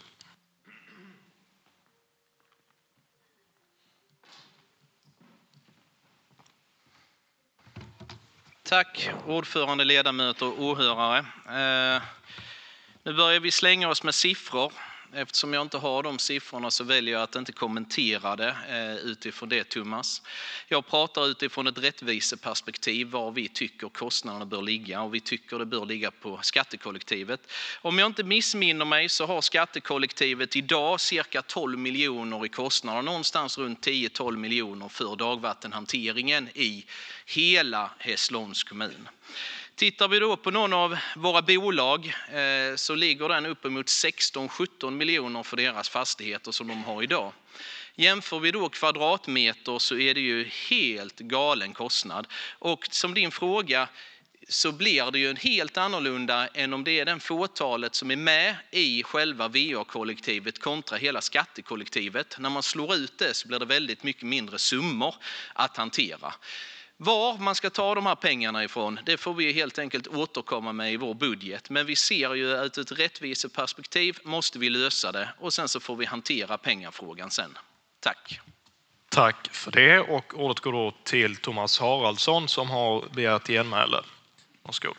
Tack, ordförande, ledamöter och åhörare. Nu börjar vi slänga oss med siffror. Eftersom jag inte har de siffrorna så väljer jag att inte kommentera det utifrån det, Thomas. Jag pratar utifrån ett rättviseperspektiv var vi tycker kostnaderna bör ligga, och vi tycker det bör ligga på skattekollektivet. Om jag inte missminner mig så har skattekollektivet idag cirka 12 miljoner i kostnader, någonstans runt 10-12 miljoner för dagvattenhanteringen i hela Hässleholms kommun. Tittar vi då på någon av våra bolag så ligger den uppemot 16-17 miljoner för deras fastigheter som de har idag. Jämför vi då kvadratmeter så är det ju helt galen kostnad. Och som din fråga så blir det ju en helt annorlunda än om det är den fåtalet som är med i själva VA-kollektivet kontra hela skattekollektivet. När man slår ut det så blir det väldigt mycket mindre summor att hantera. Var man ska ta de här pengarna ifrån, det får vi helt enkelt återkomma med i vår budget. Men vi ser ju att ett rättviseperspektiv måste vi lösa det, och sen så får vi hantera pengafrågan sen. Tack. Tack för det, och ordet går då till Thomas Haraldsson som har begärt genmäle. Varsågod.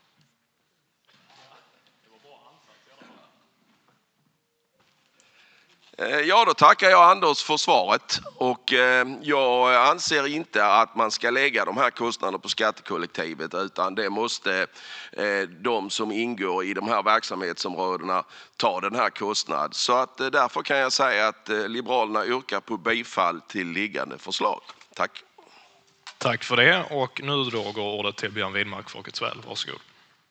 Ja, då tackar jag Anders för svaret, och jag anser inte att man ska lägga de här kostnaderna på skattekollektivet, utan det måste de som ingår i de här verksamhetsområdena ta den här kostnaden. Så att därför kan jag säga att Liberalerna yrkar på bifall till liggande förslag. Tack. Tack för det, och nu då går ordet till Björn Widmark, Folkets väl. Varsågod.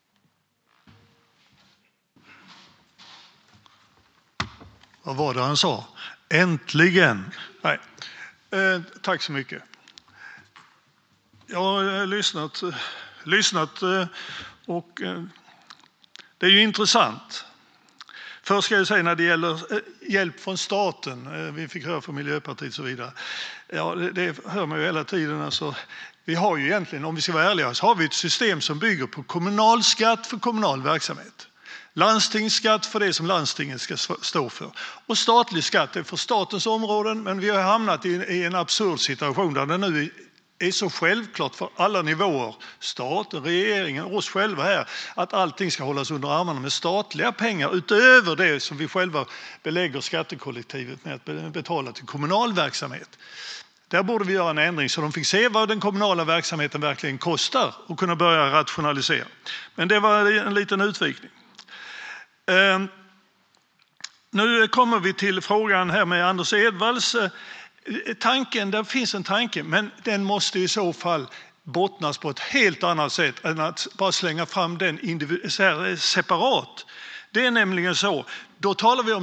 Vad var det han sa? Äntligen! Nej. Tack så mycket. Jag har lyssnat och det är ju intressant. Först ska jag säga när det gäller hjälp från staten, vi fick höra från Miljöpartiet och så vidare. Ja, det hör man ju hela tiden. Alltså, vi har ju egentligen, om vi ska vara ärliga, så har vi ett system som bygger på kommunalskatt för kommunal verksamhet. Landstingsskatt för det som landstingen ska stå för. Och statlig skatt är för statens områden, men vi har hamnat i en absurd situation där det nu är så självklart för alla nivåer, staten, regeringen och oss själva här, att allting ska hållas under armarna med statliga pengar utöver det som vi själva belägger skattekollektivet med att betala till kommunal verksamhet. Där borde vi göra en ändring så de fick se vad den kommunala verksamheten verkligen kostar och kunna börja rationalisera. Men det var en liten utvikning. Nu kommer vi till frågan här med Anders Edvalls tanken. Där finns en tanke, men den måste i så fall bottnas på ett helt annat sätt än att bara slänga fram den separat. Det är nämligen så, då talar vi om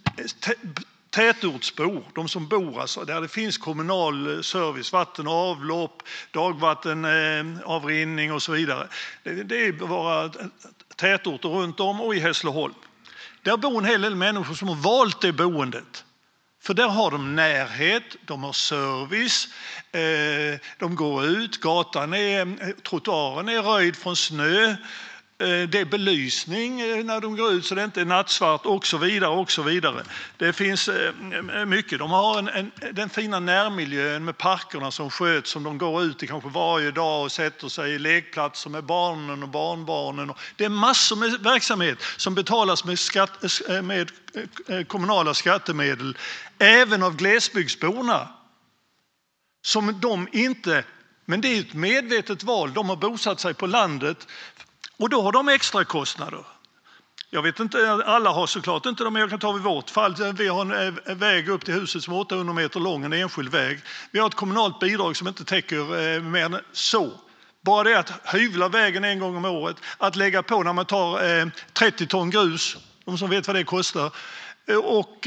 tätortsbor, de som bor alltså, där det finns kommunal service, vatten och avlopp, dagvattenavrinning och så vidare. Det är våra tätorter runt om och i Hässleholm. Där bor en hel del människor som har valt det boendet. För där har de närhet, de har service, de går ut, trottoaren är röjd från snö, det är belysning när de går ut så det inte är nattsvart och så vidare och så vidare. Det finns mycket. De har den fina närmiljön med parkerna som sköts, som de går ut i kanske varje dag och sätter sig i lekplatser med barnen och barnbarnen. Det är massor med verksamhet som betalas med kommunala skattemedel, även av glesbygdsborna. Som de inte, men det är ett medvetet val. De har bosatt sig på landet. Och då har de extra kostnader. Jag vet inte, alla har såklart inte de, jag kan ta i vårt fall. Vi har en väg upp till huset som är 800 meter lång, en enskild väg. Vi har ett kommunalt bidrag som inte täcker mer än så. Bara det att hyvla vägen en gång om året, att lägga på när man tar 30 ton grus, de som vet vad det kostar, och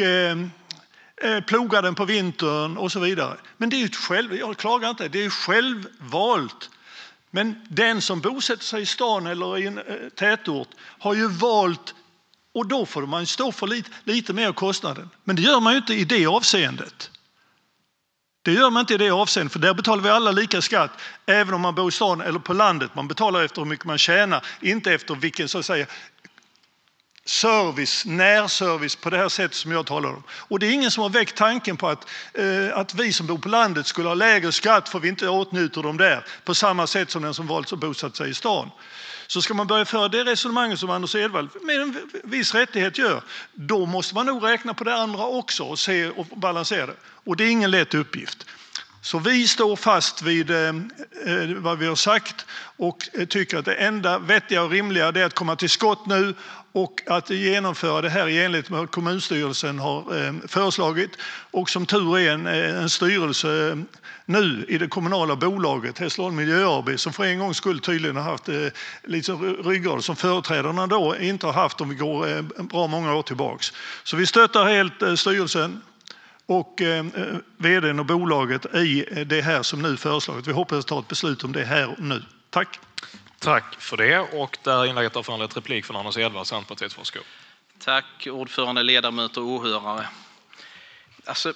ploga den på vintern och så vidare. Men det är ju jag klagar inte, det är självvalt. Men den som bosätter sig i stan eller i en tätort har ju valt, och då får man stå för lite mer kostnaden. Men det gör man ju inte i det avseendet. Det gör man inte i det avseendet, för där betalar vi alla lika skatt, även om man bor i stan eller på landet. Man betalar efter hur mycket man tjänar, inte efter vilken, så att säga, service, närservice på det här sättet som jag talar om. Och det är ingen som har väckt tanken på att vi som bor på landet skulle ha lägre skatt för vi inte åtnjuter dem där på samma sätt som den som valt att bosätta sig i stan. Så ska man börja föra det resonemanget som Anders Edvall med en viss rättighet gör, då måste man nog räkna på det andra också och se och balansera det. Och det är ingen lätt uppgift. Så vi står fast vid vad vi har sagt och tycker att det enda vettiga och rimliga är att komma till skott nu och att genomföra det här i enlighet med vad kommunstyrelsen har föreslagit. Och som tur är en styrelse nu i det kommunala bolaget Hässleholm Miljö AB som för en gångs skull tydligen har haft lite ryggrad som företrädarna då inte har haft om vi går bra många år tillbaks. Så vi stöttar helt styrelsen och vdn och bolaget i det här som nu föreslagit. Vi hoppas ta ett beslut om det här och nu. Tack. Tack för det. Och där inlägget har föranlett replik från Anders Edvall, Centerpartiets forskare. Tack ordförande, ledamöter och åhörare. Alltså,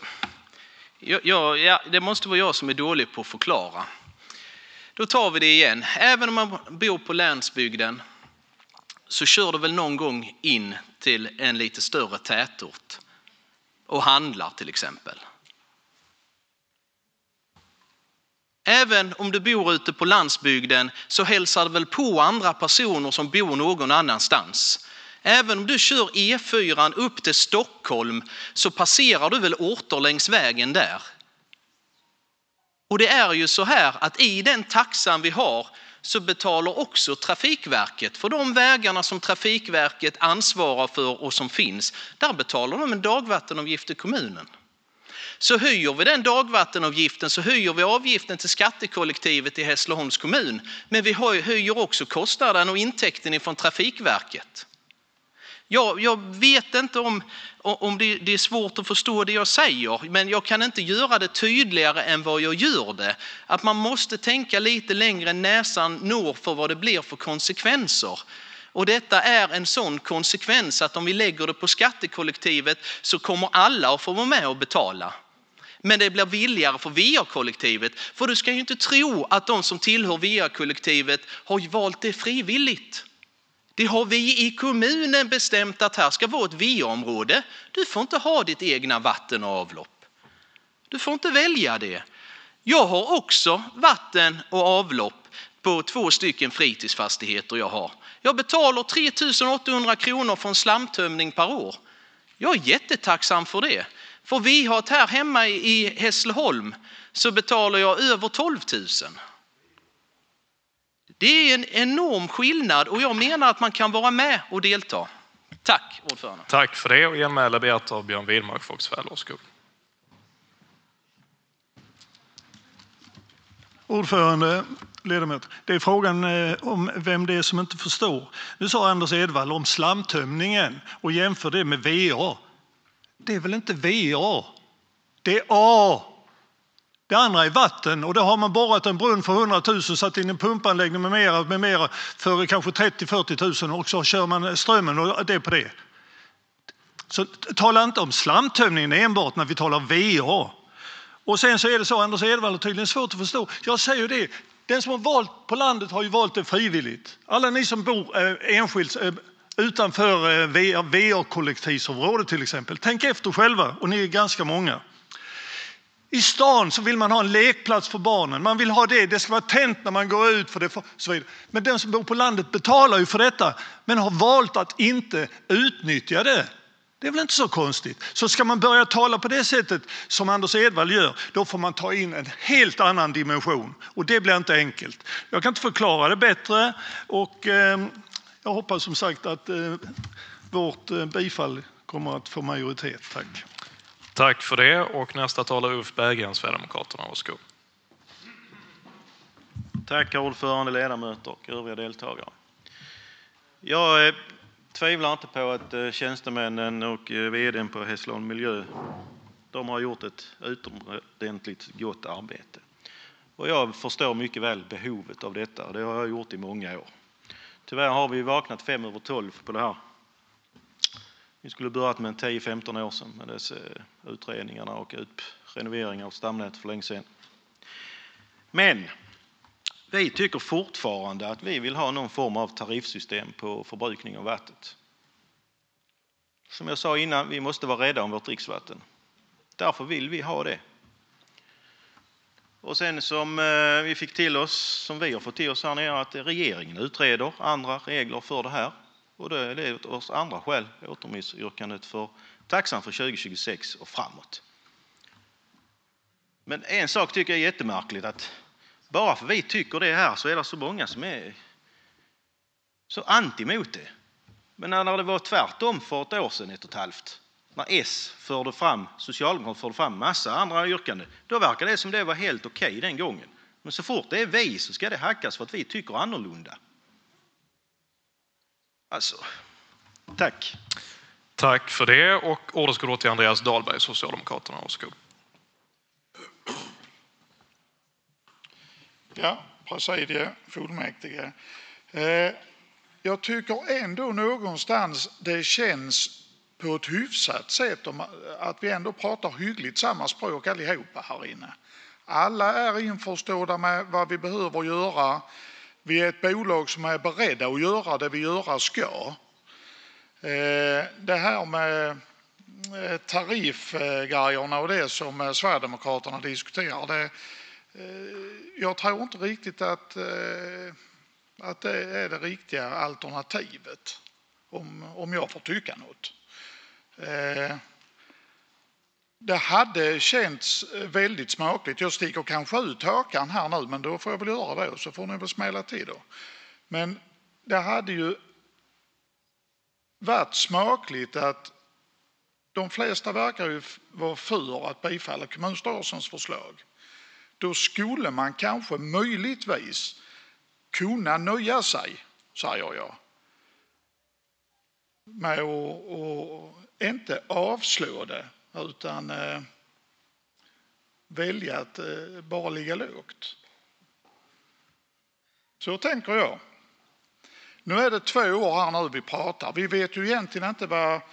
det måste vara jag som är dålig på att förklara. Då tar vi det igen. Även om man bor på landsbygden så kör du väl någon gång in till en lite större tätort och handlar till exempel. Även om du bor ute på landsbygden så hälsar du väl på andra personer som bor någon annanstans. Även om du kör E4 upp till Stockholm så passerar du väl orter längs vägen där. Och det är ju så här att i den taxan vi har så betalar också Trafikverket för de vägarna som Trafikverket ansvarar för och som finns. Där betalar de en dagvattenavgift till kommunen. Så höjer vi den dagvattenavgiften så höjer vi avgiften till skattekollektivet i Hässleholms kommun. Men vi höjer också kostnaden och intäkten ifrån Trafikverket. Jag vet inte om det är svårt att förstå det jag säger, men jag kan inte göra det tydligare än vad jag gör det. Att man måste tänka lite längre än näsan når för vad det blir för konsekvenser. Och detta är en sån konsekvens att om vi lägger det på skattekollektivet så kommer alla att få vara med och betala. Men det blir billigare för VA-kollektivet. För du ska ju inte tro att de som tillhör VA-kollektivet har valt det frivilligt. Det har vi i kommunen bestämt att här ska vara ett VA-område. Du får inte ha ditt egna vatten och avlopp. Du får inte välja det. Jag har också vatten och avlopp på 2 stycken fritidsfastigheter jag har. Jag betalar 3 800 kronor för en slamtömning per år. Jag är jättetacksam för det. För vi har här hemma i Hässleholm så betalar jag över 12 000. Det är en enorm skillnad och jag menar att man kan vara med och delta. Tack ordförande. Tack för det och genmäle begärt av Björn Widmark, Foxfäll. Varsågod. Ordförande, ledamöter, det är frågan om vem det är som inte förstår. Nu sa Anders Edvall om slamtömningen och jämför det med VA. Det är väl inte VA? Det är A. Det andra är vatten och då har man borrat en brunn för 100 000, satt in en pumpanläggning med mera för kanske 30-40 000 och så kör man strömmen och det är på det. Så tala inte om slamtömningen enbart när vi talar VA. Och sen så är det så, Anders Edvall är tydligen svårt att förstå. Jag säger det, den som har valt på landet har ju valt det frivilligt. Alla ni som bor enskilt utanför VA-kollektivsområdet till exempel, tänk efter själva och ni är ganska många. I stan så vill man ha en lekplats för barnen. Man vill ha det ska vara tänt när man går ut för det. Så vidare. Men den som bor på landet betalar ju för detta men har valt att inte utnyttja det. Det är väl inte så konstigt. Så ska man börja tala på det sättet som Anders Edvall gör, då får man ta in en helt annan dimension. Och det blir inte enkelt. Jag kan inte förklara det bättre och jag hoppas som sagt att vårt bifall kommer att få majoritet. Tack. Tack för det och nästa talare Ulf Berggren, Sverigedemokraterna. Varsågod. Tack ordförande, ledamöter och övriga deltagare. Jag tvivlar inte på att tjänstemännen och vdn på Hässleholm Miljö, de har gjort ett utomordentligt gott arbete. Och jag förstår mycket väl behovet av detta. Det har jag gjort i många år. Tyvärr har vi vaknat 5:12 på det här. Vi skulle börjat med 10-15 år sedan med dessa utredningarna och renoveringar av stamnät för länge sedan. Men vi tycker fortfarande att vi vill ha någon form av tariffsystem på förbrukning av vattnet. Som jag sa innan, vi måste vara rädda om vårt dricksvatten. Därför vill vi ha det. Och sen som vi fick till oss, som vi har fått till oss här nere, att regeringen utreder andra regler för det här. Och det är oss andra skäl, återremissyrkandet för taxan för 2026 och framåt. Men en sak tycker jag är jättemärkligt, att bara för vi tycker det här så är det så många som är så anti mot det. Men när det var tvärtom för ett år sedan, 1,5, när Socialdemokraterna förde fram massa andra yrkanden, då verkar det som det var helt okej den gången. Men så fort det är vi så ska det hackas för att vi tycker annorlunda. Alltså, tack. Tack för det, och ordet ska gå till Andreas Dahlberg, Socialdemokraterna. Varsågod. Ja, presidie, fullmäktige. Jag tycker ändå någonstans det känns på ett hyfsat sätt att vi ändå pratar hyggligt samma språk allihopa här inne. Alla är införstådda med vad vi behöver göra. Vi är ett bolag som är beredda att göra det vi göra ska. Det här med tariffgrejerna och det som Sverigedemokraterna diskuterar, jag tror inte riktigt att det är det riktiga alternativet, om jag får tycka något. Det hade känts väldigt smakligt. Jag sticker kanske ut hakan här nu, men då får jag väl göra det och så får ni väl smälla till då. Men det hade ju varit smakligt att de flesta verkar ju vara för att bifalla kommunstyrelsens förslag. Då skulle man kanske möjligtvis kunna nöja sig, säger jag, med att inte avslå det utan välja att bara ligga lågt. Så tänker jag. Nu är det 2 år här nu vi pratar. Vi vet ju egentligen inte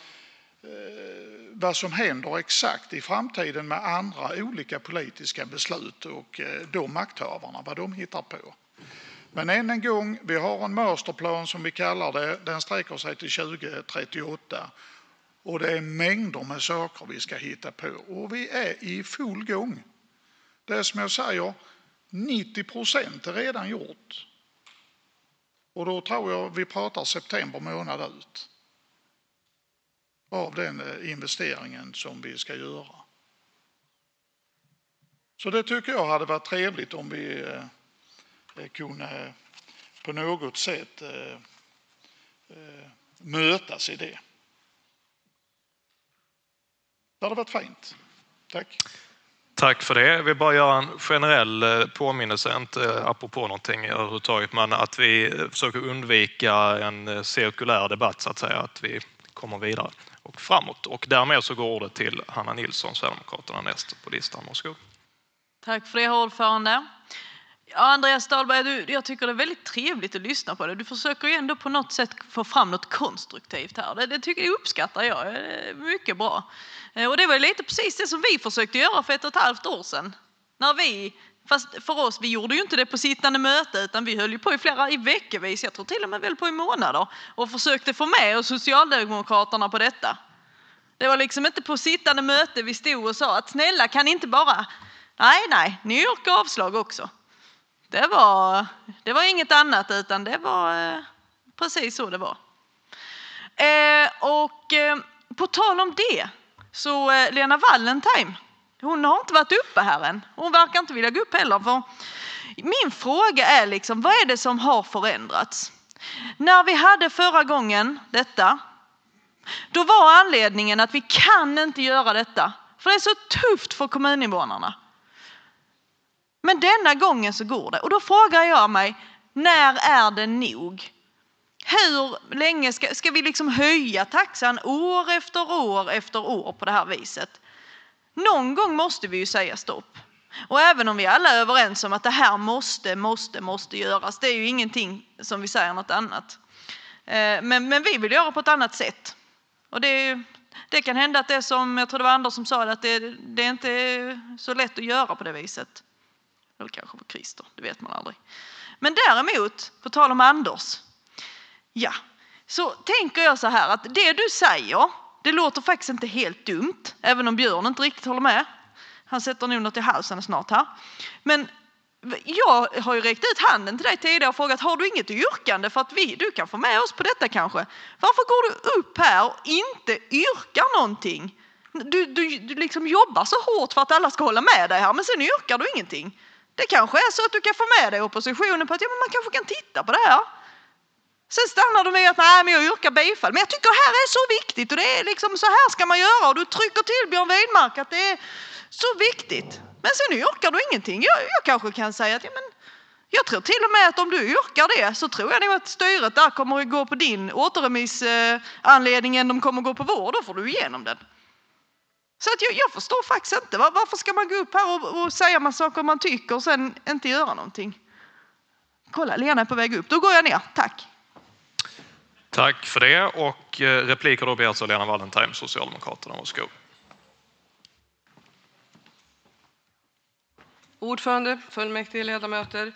vad som händer exakt i framtiden med andra olika politiska beslut och de makthavarna, vad de hittar på. Men än en gång, vi har en masterplan som vi kallar det. Den sträcker sig till 2038 och det är mängder med saker vi ska hitta på. Och vi är i full gång. Det är som jag säger, 90% är redan gjort. Och då tror jag vi pratar september månad ut av den investeringen som vi ska göra. Så det tycker jag hade varit trevligt om vi kunde på något sätt mötas i det. Det hade varit fint. Tack. Tack för det. Jag vill bara göra en generell påminnelse, inte apropå någonting överhuvudtaget, men att vi försöker undvika en cirkulär debatt så att säga, att vi kommer vidare och framåt. Och därmed så går ordet till Hanna Nilsson, Sverigedemokraterna, näst på listan. Varsågod. Tack för det, herr ordförande. Ja, Andreas Dahlberg, jag tycker det är väldigt trevligt att lyssna på det. Du försöker ju ändå på något sätt få fram något konstruktivt här. Det tycker jag uppskattar jag. Det är mycket bra. Och det var lite precis det som vi försökte göra för 1,5 år sedan. Fast för oss, vi gjorde ju inte det på sittande möte utan vi höll ju på i veckovis, jag tror till och med väl på i månader, och försökte få med oss Socialdemokraterna på detta. Det var liksom inte på sittande möte vi stod och sa att snälla kan inte bara, nej, ni yrkar avslag också. Det var inget annat utan det var precis så det var. På tal om det så Lena Wallentheim, hon har inte varit uppe här än. Hon verkar inte vilja gå upp heller. För min fråga är liksom, vad är det som har förändrats? När vi hade förra gången detta, då var anledningen att vi kan inte göra detta. För det är så tufft för kommuninvånarna. Men denna gången så går det. Och då frågar jag mig, när är det nog? Hur länge ska vi liksom höja taxan år efter år efter år på det här viset? Någon gång måste vi ju säga stopp. Och även om vi alla är överens om att det här måste göras. Det är ju ingenting som vi säger något annat. Men vi vill göra på ett annat sätt. Och det kan hända att det som, jag tror det var Anders som sa det, att det inte är så lätt att göra på det viset. Eller kanske på Christer, det vet man aldrig. Men däremot, på tal om Anders, ja, så tänker jag så här att det du säger, Det låter faktiskt inte helt dumt, även om Björn inte riktigt håller med. Han sätter nog något i halsen snart här. Men jag har ju räckt ut handen till dig tidigare och frågat, har du inget yrkande för att du kan få med oss på detta kanske? Varför går du upp här och inte yrkar någonting? Du liksom jobbar så hårt för att alla ska hålla med dig här, men sen yrkar du ingenting. Det kanske är så att du kan få med dig oppositionen på att man kanske kan titta på det här. Sen stannar du med att nej, men jag yrkar bifall. Men jag tycker det här är så viktigt och det är liksom så här ska man göra. Och du trycker till Björn Widmark att det är så viktigt. Men sen yrkar du ingenting. Jag kanske kan säga att jag tror till och med att om du yrkar det så tror jag nog att styret där kommer att gå på din återremissanledning än de kommer att gå på vår. Då får du igenom den. Så att jag förstår faktiskt inte. Varför ska man gå upp här och säga man saker man tycker och sen inte göra någonting? Kolla, Lena är på väg upp. Då går jag ner. Tack. Tack för det. Och repliker då begärs av Lena Wallentheim, Socialdemokraterna. Varsågod. Ordförande, fullmäktige ledamöter.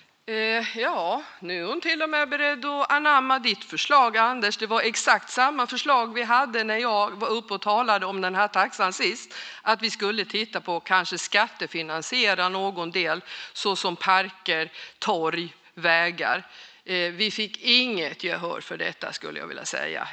Ja, nu är hon till och med beredd att anamma ditt förslag, Anders. Det var exakt samma förslag vi hade när jag var uppe och talade om den här taxan sist. Att vi skulle titta på kanske skattefinansiera någon del såsom parker, torg, vägar. Vi fick inget gehör för detta skulle jag vilja säga,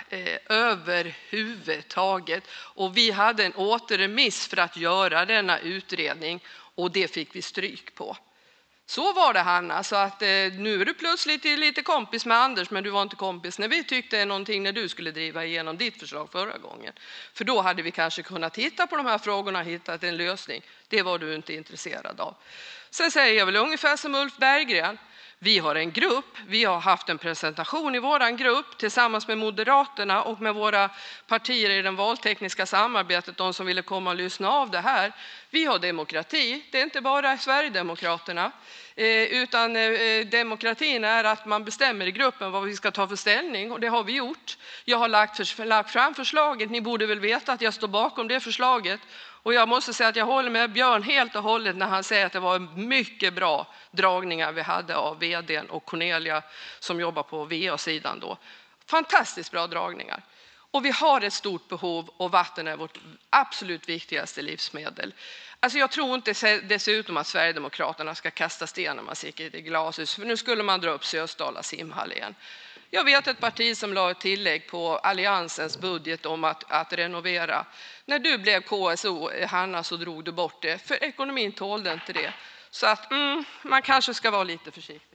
överhuvudtaget. Och vi hade en återremiss för att göra denna utredning och det fick vi stryk på. Så var det, Hanna, så att nu är du plötsligt lite kompis med Anders, men du var inte kompis när vi tyckte någonting när du skulle driva igenom ditt förslag förra gången. För då hade vi kanske kunnat titta på de här frågorna och hittat en lösning. Det var du inte intresserad av. Sen säger jag väl ungefär som Ulf Berggren. Vi har en grupp, vi har haft en presentation i våran grupp tillsammans med Moderaterna och med våra partier i den valtekniska samarbetet, de som ville komma och lyssna av det här. Vi har demokrati, det är inte bara Sverigedemokraterna, utan demokratin är att man bestämmer i gruppen vad vi ska ta för ställning och det har vi gjort. Jag har lagt fram förslaget, ni borde väl veta att jag står bakom det förslaget. Och jag måste säga att jag håller med Björn helt och hållet när han säger att det var mycket bra dragningar vi hade av vdn och Cornelia som jobbar på VA-sidan då. Fantastiskt bra dragningar. Och vi har ett stort behov och vatten är vårt absolut viktigaste livsmedel. Alltså jag tror inte dessutom att Sverigedemokraterna ska kasta sten när man sitter i glashus. För nu skulle man dra upp Sösdala simhall igen. Jag vet ett parti som la ett tillägg på alliansens budget om att renovera. När du blev KSO, Hanna, så drog du bort det. För ekonomin tålde inte det. Så att man kanske ska vara lite försiktig.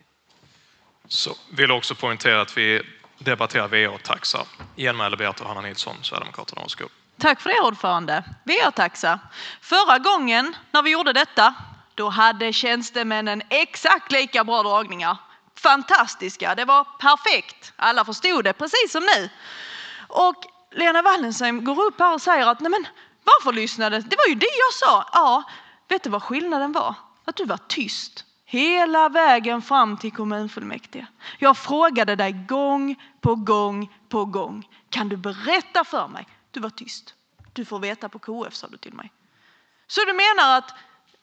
Så vill också poängtera att vi debatterar VA-taxa. Genmäle Beata Hanna Nilsson, Sverigedemokraterna. Varsågod. Tack för det, ordförande. VA-taxa. Förra gången när vi gjorde detta, då hade tjänstemännen exakt lika bra dragningar. Fantastiska, det var perfekt. Alla förstod det, precis som nu. Och Lena Wallentheim går upp här och säger att nej men, varför lyssnade? Det var ju det jag sa. Ja, vet du vad skillnaden var? Att du var tyst hela vägen fram till kommunfullmäktige. Jag frågade dig gång på gång på gång. Kan du berätta för mig? Du var tyst. Du får veta på KF, sa du till mig. Så du menar att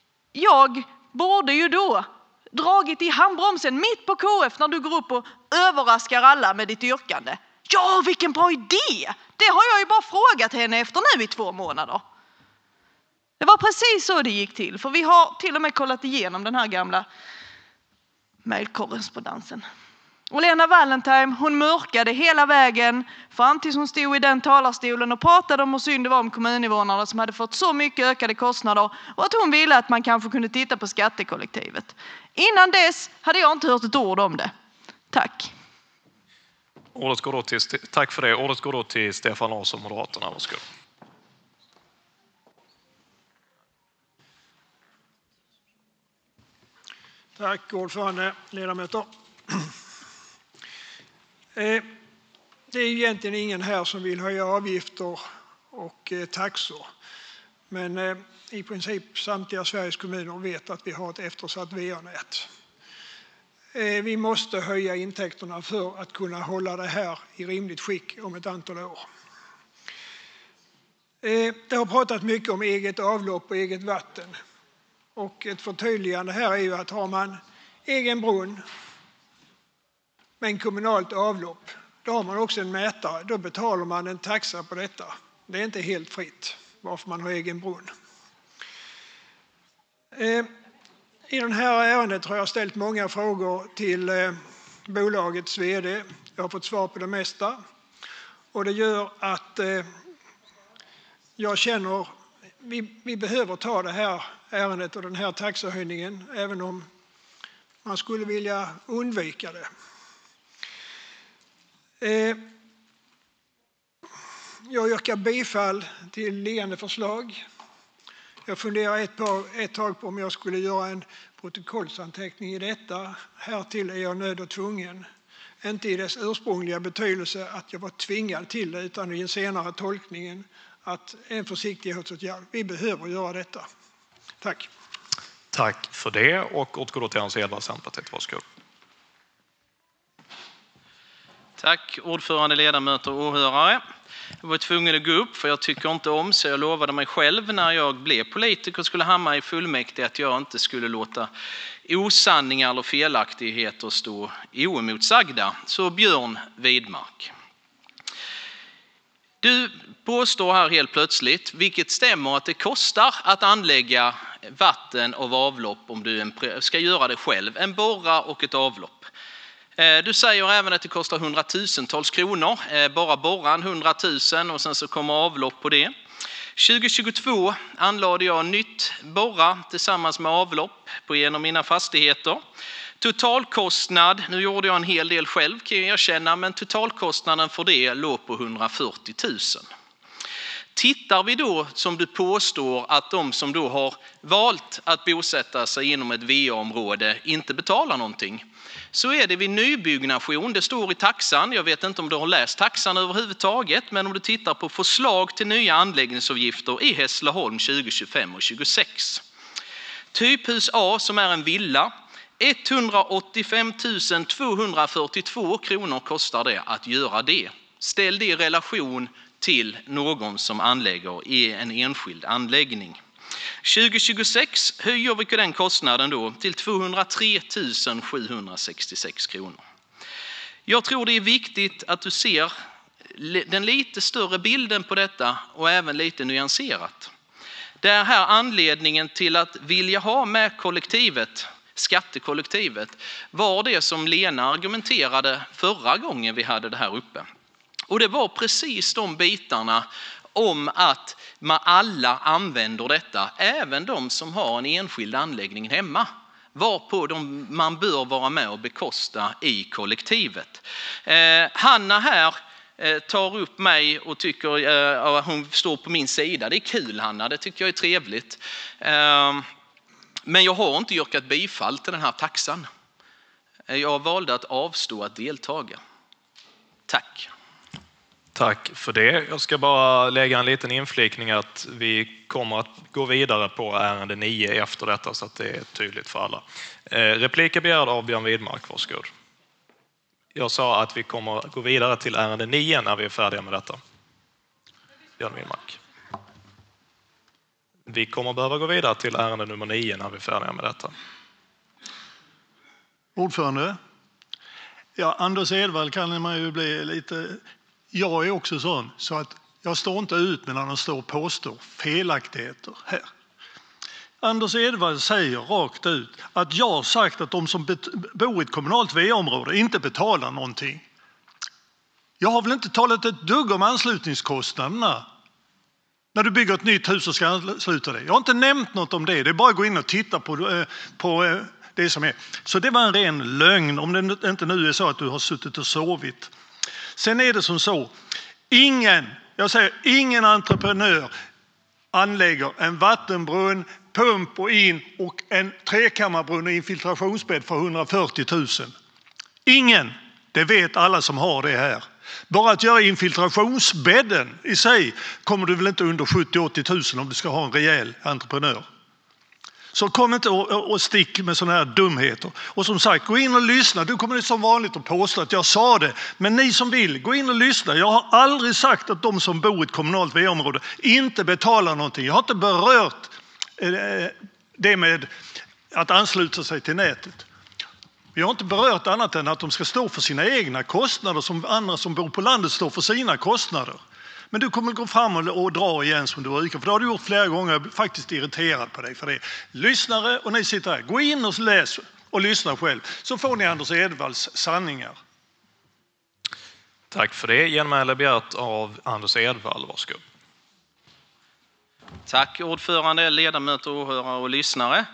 jag borde ju då dragit i handbromsen mitt på KF när du går upp och överraskar alla med ditt yrkande. Ja, vilken bra idé! Det har jag ju bara frågat henne efter nu i 2 månader. Det var precis så det gick till. För vi har till och med kollat igenom den här gamla mejlkorrespondensen. Och Lena Wallentheim, hon mörkade hela vägen fram tills hon stod i den talarstolen och pratade om hur synd det var om kommuninvånarna som hade fått så mycket ökade kostnader och att hon ville att man kanske kunde titta på skattekollektivet. Innan dess hade jag inte hört ett ord om det. Tack. Tack för det. Ordet går då till Stefan Larsson, Moderaterna. Varsågod. Tack ordförande, ledamöter. Det är egentligen ingen här som vill höja avgifter och taxor. Men i princip samtliga Sveriges kommuner vet att vi har ett eftersatt VA-nät. Vi måste höja intäkterna för att kunna hålla det här i rimligt skick om ett antal år. Det har pratat mycket om eget avlopp och eget vatten. Och ett förtydligande här är ju att har man egen brunn med en kommunalt avlopp, då har man också en mätare. Då betalar man en taxa på detta. det är inte helt fritt varför man har egen brunn. I det här ärendet har jag ställt många frågor till bolagets vd. Jag har fått svar på det mesta. Och det gör att jag känner vi behöver ta det här ärendet och den här taxehöjningen, även om man skulle vilja undvika det. Jag yrkar bifall till liggande förslag. Jag funderar ett tag på om jag skulle göra en protokollsanteckning i detta. Härtill är jag nödd och tvungen. Inte i dess ursprungliga betydelse att jag var tvingad till det, utan i den senare tolkningen att en försiktighetsåtgärd. Vi behöver göra detta. Tack. Tack för det. Och återgår till Hans Edvard, Centerpartiet. Varsågod. Tack ordförande, ledamöter och åhörare. Jag var tvungen att gå upp för jag tycker inte om, så jag lovade mig själv när jag blev politiker och skulle hamna i fullmäktige att jag inte skulle låta osanningar eller felaktigheter stå oemotsagda. Så Björn Widmark. Du påstår här helt plötsligt, vilket stämmer, att det kostar att anlägga vatten och avlopp om du ska göra det själv. En borra och ett avlopp. Du säger även att det kostar 100 000-tals kronor. Bara borran 100 000 och sen så kommer avlopp på det. 2022 anlade jag nytt borra tillsammans med avlopp på en av mina fastigheter. Totalkostnad, nu gjorde jag en hel del själv kan jag erkänna, men totalkostnaden för det låg på 140 000. Tittar vi då, som du påstår, att de som då har valt att bosätta sig inom ett VA-område inte betalar någonting, så är det vid nybyggnation, det står i taxan, jag vet inte om du har läst taxan överhuvudtaget, men om du tittar på förslag till nya anläggningsavgifter i Hässleholm 2025 och 2026. Typhus A som är en villa, 185 242 kronor kostar det att göra det. Ställ det i relation till någon som anlägger i en enskild anläggning. 2026 höjer vi den kostnaden då till 203 766 kronor. Jag tror det är viktigt att du ser den lite större bilden på detta och även lite nyanserat. Det är här anledningen till att vilja ha med kollektivet, skattekollektivet, var det som Lena argumenterade förra gången vi hade det här uppe. Och det var precis de bitarna om att man alla använder detta, även de som har en enskild anläggning hemma. Varpå man bör vara med och bekosta i kollektivet. Hanna här tar upp mig och tycker att hon står på min sida. Det är kul Hanna, det tycker jag är trevligt. Men jag har inte yrkat bifall till den här taxan. Jag valde att avstå att deltaga. Tack. Tack för det. Jag ska bara lägga en liten inflikning att vi kommer att gå vidare på ärende 9 efter detta så att det är tydligt för alla. Repliker begärd av Björn Widmark, varsågod. Jag sa att vi kommer att gå vidare till ärende 9 när vi är färdiga med detta. Björn Widmark. Vi kommer behöva gå vidare till ärende nummer 9 när vi är färdiga med detta. Ordförande. Ja, Anders Edvall kan man ju bli lite... Jag är också sån så att jag står inte ut med när de står och påstår felaktigheter här. Anders Edvall säger rakt ut att jag har sagt att de som bor i ett kommunalt VA-område inte betalar någonting. Jag har väl inte talat ett dugg om anslutningskostnaderna. När du bygger ett nytt hus och ska ansluta dig. Jag har inte nämnt något om det. Det är bara att gå in och titta på det som är. Så det var en ren lögn om det inte nu är så att du har suttit och sovit. Sen är det som så. Ingen entreprenör anlägger en vattenbrunn, pump och in och en trekammarbrunn och infiltrationsbädd för 140 000. Ingen. Det vet alla som har det här. Bara att göra infiltrationsbädden i sig kommer du väl inte under 70-80 000 om du ska ha en rejäl entreprenör. Så kom inte och stick med sådana här dumheter. Och som sagt, gå in och lyssna. Du kommer som vanligt att påstå att jag sa det. Men ni som vill, gå in och lyssna. Jag har aldrig sagt att de som bor i ett kommunalt VA-område inte betalar någonting. Jag har inte berört det med att ansluta sig till nätet. Jag har inte berört annat än att de ska stå för sina egna kostnader som andra som bor på landet står för sina kostnader. Men du kommer gå fram och dra igen som du brukar, för det har du gjort flera gånger. Jag är faktiskt irriterad på dig för det. Lyssnare och ni sitter här, gå in och läs och lyssna själv, så får ni Anders Edvalls sanningar. Tack för det. Genmäle begärt av Anders Edvall. Varsågod. Tack ordförande, ledamöter, åhörare och lyssnare.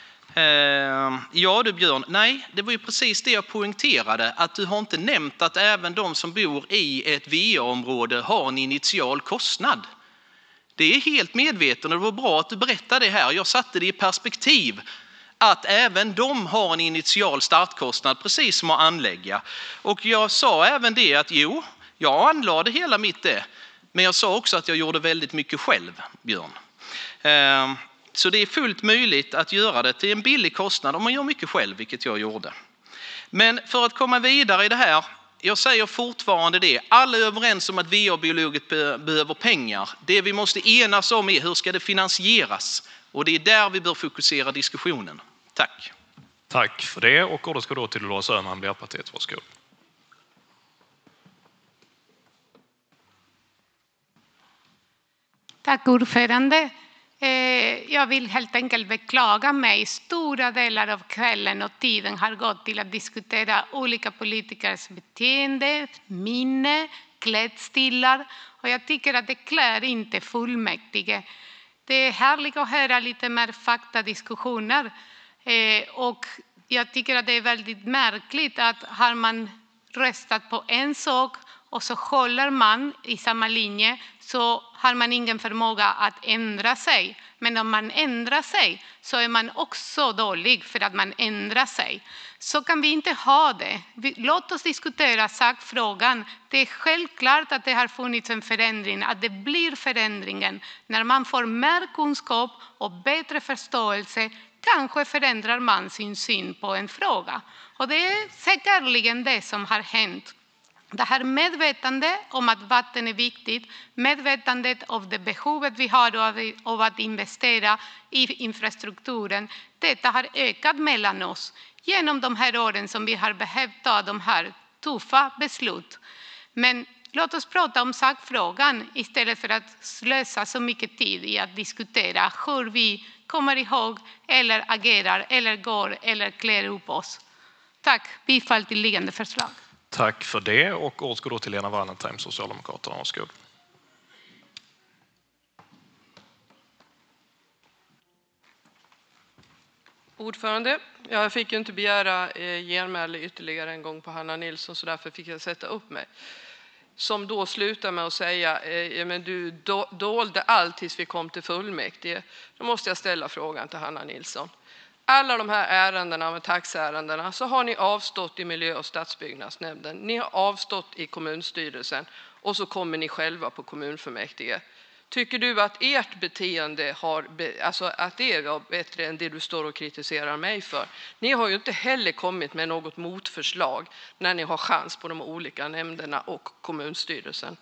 Ja du Björn, nej det var ju precis det jag poängterade, att du har inte nämnt att även de som bor i ett VA-område har en initial kostnad. Det är helt medveten och det var bra att du berättade det här. Jag satte det i perspektiv att även de har en initial startkostnad precis som att anlägga. Och jag sa även det att jo, jag anlade hela mitt det. Men jag sa också att jag gjorde väldigt mycket själv, Björn. Så det är fullt möjligt att göra det till en billig kostnad om man gör mycket själv, vilket jag gjorde. Men för att komma vidare i det här, jag säger fortfarande det. Alla är överens om att VA-biologet behöver pengar. Det vi måste enas om är hur ska det finansieras? Och det är där vi bör fokusera diskussionen. Tack. Tack för det. Och ordet ska då till Lars Öhman, Miljöpartiet. Varsågod. Tack ordförande. Jag vill helt enkelt beklaga mig. Stora delar av kvällen och tiden har gått till att diskutera olika politikers beteende, minne, klädstilar. Och jag tycker att det klär inte fullmäktige. Det är härligt att höra lite mer faktadiskussioner. Och jag tycker att det är väldigt märkligt att har man röstat på en sak och så håller man i samma linje, så har man ingen förmåga att ändra sig. Men om man ändrar sig så är man också dålig för att man ändrar sig. Så kan vi inte ha det. Låt oss diskutera sakfrågan. Det är självklart att det har funnits en förändring, att det blir förändringen. När man får mer kunskap och bättre förståelse kanske förändrar man sin syn på en fråga. Och det är säkerligen det som har hänt. Det här medvetandet om att vatten är viktigt, medvetandet av det behovet vi har av att investera i infrastrukturen, detta har ökat mellan oss genom de här åren som vi har behövt ta de här tuffa beslut. Men låt oss prata om sakfrågan istället för att slösa så mycket tid i att diskutera hur vi kommer ihåg eller agerar eller går eller klär upp oss. Tack, bifall till liggande förslag. Tack för det. Och ordet går då till Lena Wallentheim, Socialdemokraterna. Varsågod. Ordförande, jag fick ju inte begära genmäle ytterligare en gång på Hanna Nilsson, så därför fick jag sätta upp mig. Som då slutar med att säga, men du dolde allt tills vi kom till fullmäktige. Då måste jag ställa frågan till Hanna Nilsson. Alla de här ärendena med taxärendena så har ni avstått i miljö- och stadsbyggnadsnämnden. Ni har avstått i kommunstyrelsen och så kommer ni själva på kommunfullmäktige. Tycker du att ert beteende att det är bättre än det du står och kritiserar mig för? Ni har ju inte heller kommit med något motförslag när ni har chans på de olika nämnderna och kommunstyrelsen.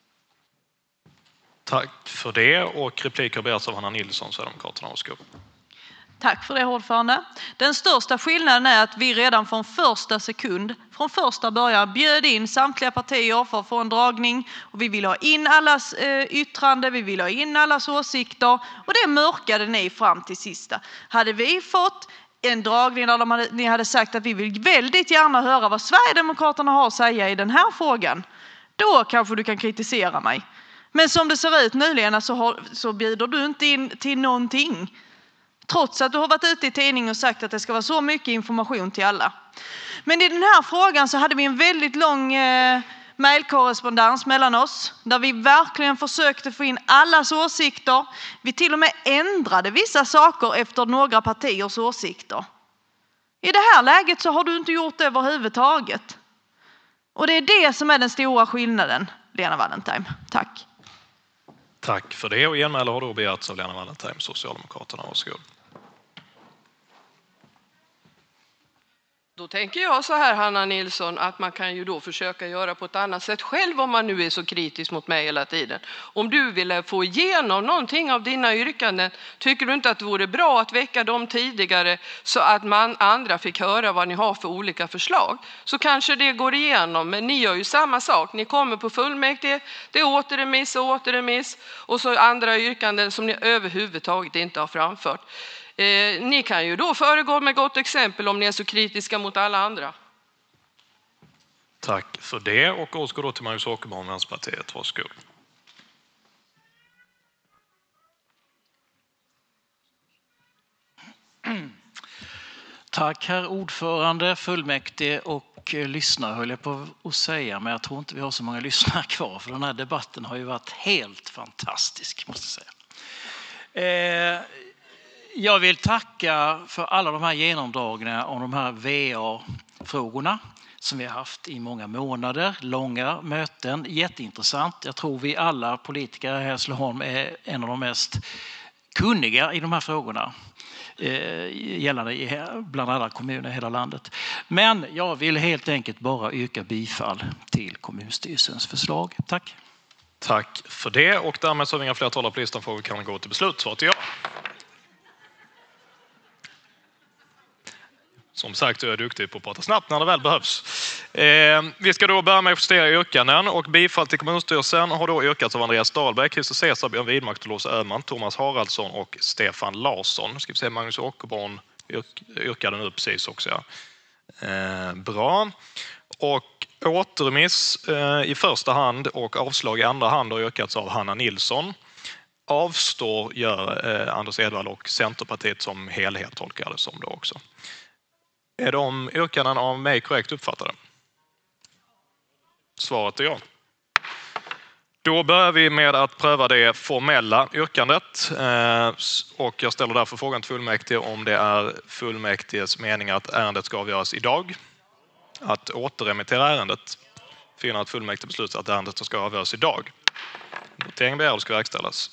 Tack för det. Och replik har begärts av Hanna Nilsson, Sverigedemokraterna. Varsågod. Tack för det, ordförande. Den största skillnaden är att vi redan från första sekund, från första början, bjöd in samtliga partier för att få en dragning. Och vi vill ha in allas yttrande, vi vill ha in allas åsikter. Och det mörkade ni fram till sista. Hade vi fått en dragning där ni hade sagt att vi vill väldigt gärna höra vad Sverigedemokraterna har att säga i den här frågan, då kanske du kan kritisera mig. Men som det ser ut nu, Lena, så bjuder du inte in till någonting. Trots att du har varit ute i tidningen och sagt att det ska vara så mycket information till alla. Men i den här frågan så hade vi en väldigt lång mejlkorrespondens mellan oss. Där vi verkligen försökte få in allas åsikter. Vi till och med ändrade vissa saker efter några partiers åsikter. I det här läget så har du inte gjort det överhuvudtaget. Och det är det som är den stora skillnaden, Lena Wallentheim. Tack. Tack för det. Och genmäle har då begärts av Lena Wallentheim, Socialdemokraterna. Varsågod. Då tänker jag så här, Hanna Nilsson, att man kan ju då försöka göra på ett annat sätt själv om man nu är så kritisk mot mig hela tiden. Om du ville få igenom någonting av dina yrkanden, tycker du inte att det vore bra att väcka dem tidigare så att andra fick höra vad ni har för olika förslag? Så kanske det går igenom, men ni gör ju samma sak. Ni kommer på fullmäktige, det är återremiss och så andra yrkanden som ni överhuvudtaget inte har framfört. Ni kan ju då föregå med gott exempel om ni är så kritiska mot alla andra. Tack för det, och återgår då till Magnus Åkerman, Vänsterpartiet. Varsågod. Tack herr ordförande, fullmäktige och lyssnare höll jag på att säga, men jag tror inte vi har så många lyssnare kvar, för den här debatten har ju varit helt fantastisk, måste jag säga. Jag vill tacka för alla de här genomdragningarna om de här VA-frågorna som vi har haft i många månader, långa möten, jätteintressant. Jag tror vi alla politiker i Hässleholm är en av de mest kunniga i de här frågorna, gällande bland alla kommuner i hela landet. Men jag vill helt enkelt bara yrka bifall till kommunstyrelsens förslag. Tack. Tack för det, och därmed så har vi inga fler talare på listan, för vi kan gå till beslut. Svar till ja. Som sagt, jag är duktig på att prata snabbt när det väl behövs. Vi ska då börja med att justera yrkanden, och bifall till kommunstyrelsen har då yrkats av Andreas Dahlberg, Christer Cesar, Björn Widmark, Lås Öhman, Thomas Haraldsson och Stefan Larsson. Ska vi se, Magnus Åkerman yrkade nu precis också. Ja. Bra. Och återremiss i första hand och avslag i andra hand har yrkats av Hanna Nilsson. Avstår gör Anders Edvall och Centerpartiet som helhet, tolkar det som då också. Är de yrkanden av mig korrekt uppfattade? Svaret är ja. Då börjar vi med att pröva det formella yrkandet. Och jag ställer därför frågan till fullmäktige om det är fullmäktiges mening att ärendet ska avgöras idag. Att återremittera ärendet. Finner att fullmäktige beslutar att ärendet ska avgöras idag. Votering begär ska verkställas.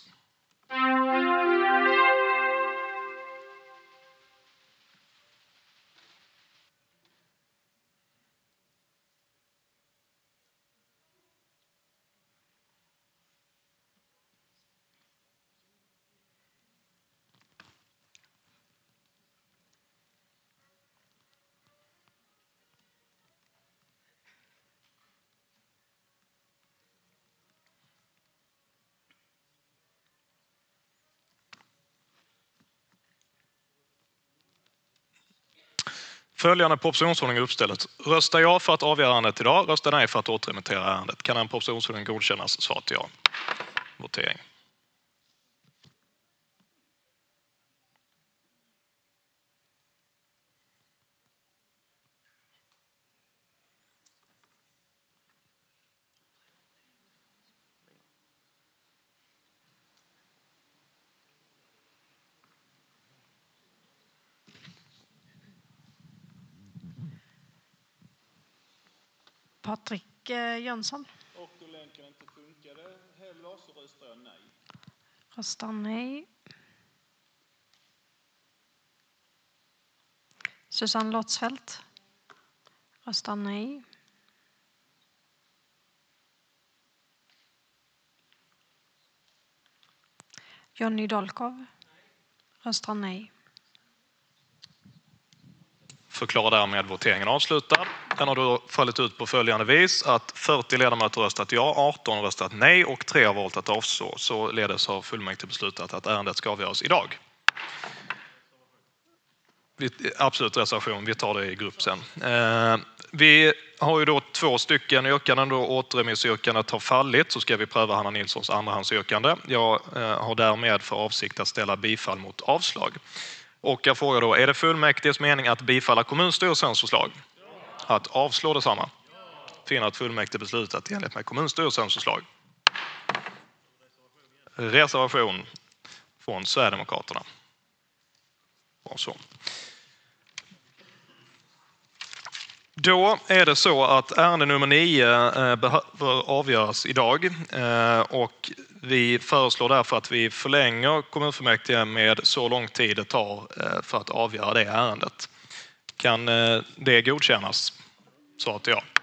Följande propositionsordning uppstället. Röstar ja för att avgöra ärendet idag, röstar nej för att återremittera ärendet. Kan en propositionsordning godkännas? Svar till ja. Votering. Patrik Jönsson. Och då länken inte funkade heller så röstar jag nej. Röstar nej. Susanne Lottsfeldt. Röstar nej. Jonny Dolkov. Röstar nej. Förklarar därmed voteringen avslutad. Den har då fallit ut på följande vis att 40 ledamöter röstat ja, 18 röstat nej och 3 har valt att avstå. Således har fullmäktige beslutat att ärendet ska avgöras idag. Absolut reservation, vi tar det i grupp sen. Vi har ju då 2 stycken yrkanden. Då återremissyrkandet har fallit så ska vi pröva Hanna Nilssons andrahandsyrkande. Jag har därmed för avsikt att ställa bifall mot avslag. Och jag frågar då, är det fullmäktiges mening att bifalla kommunstyrelsens förslag? Att avslå detsamma? Finner att fullmäktige beslutat enligt med kommunstyrelsens förslag. Reservation från Sverigedemokraterna. Och så. Då är det så att ärende nummer 9 behöver avgöras idag och vi föreslår därför att vi förlänger kommunfullmäktige med så lång tid det tar för att avgöra det ärendet. Kan det godkännas? Svaret är ja.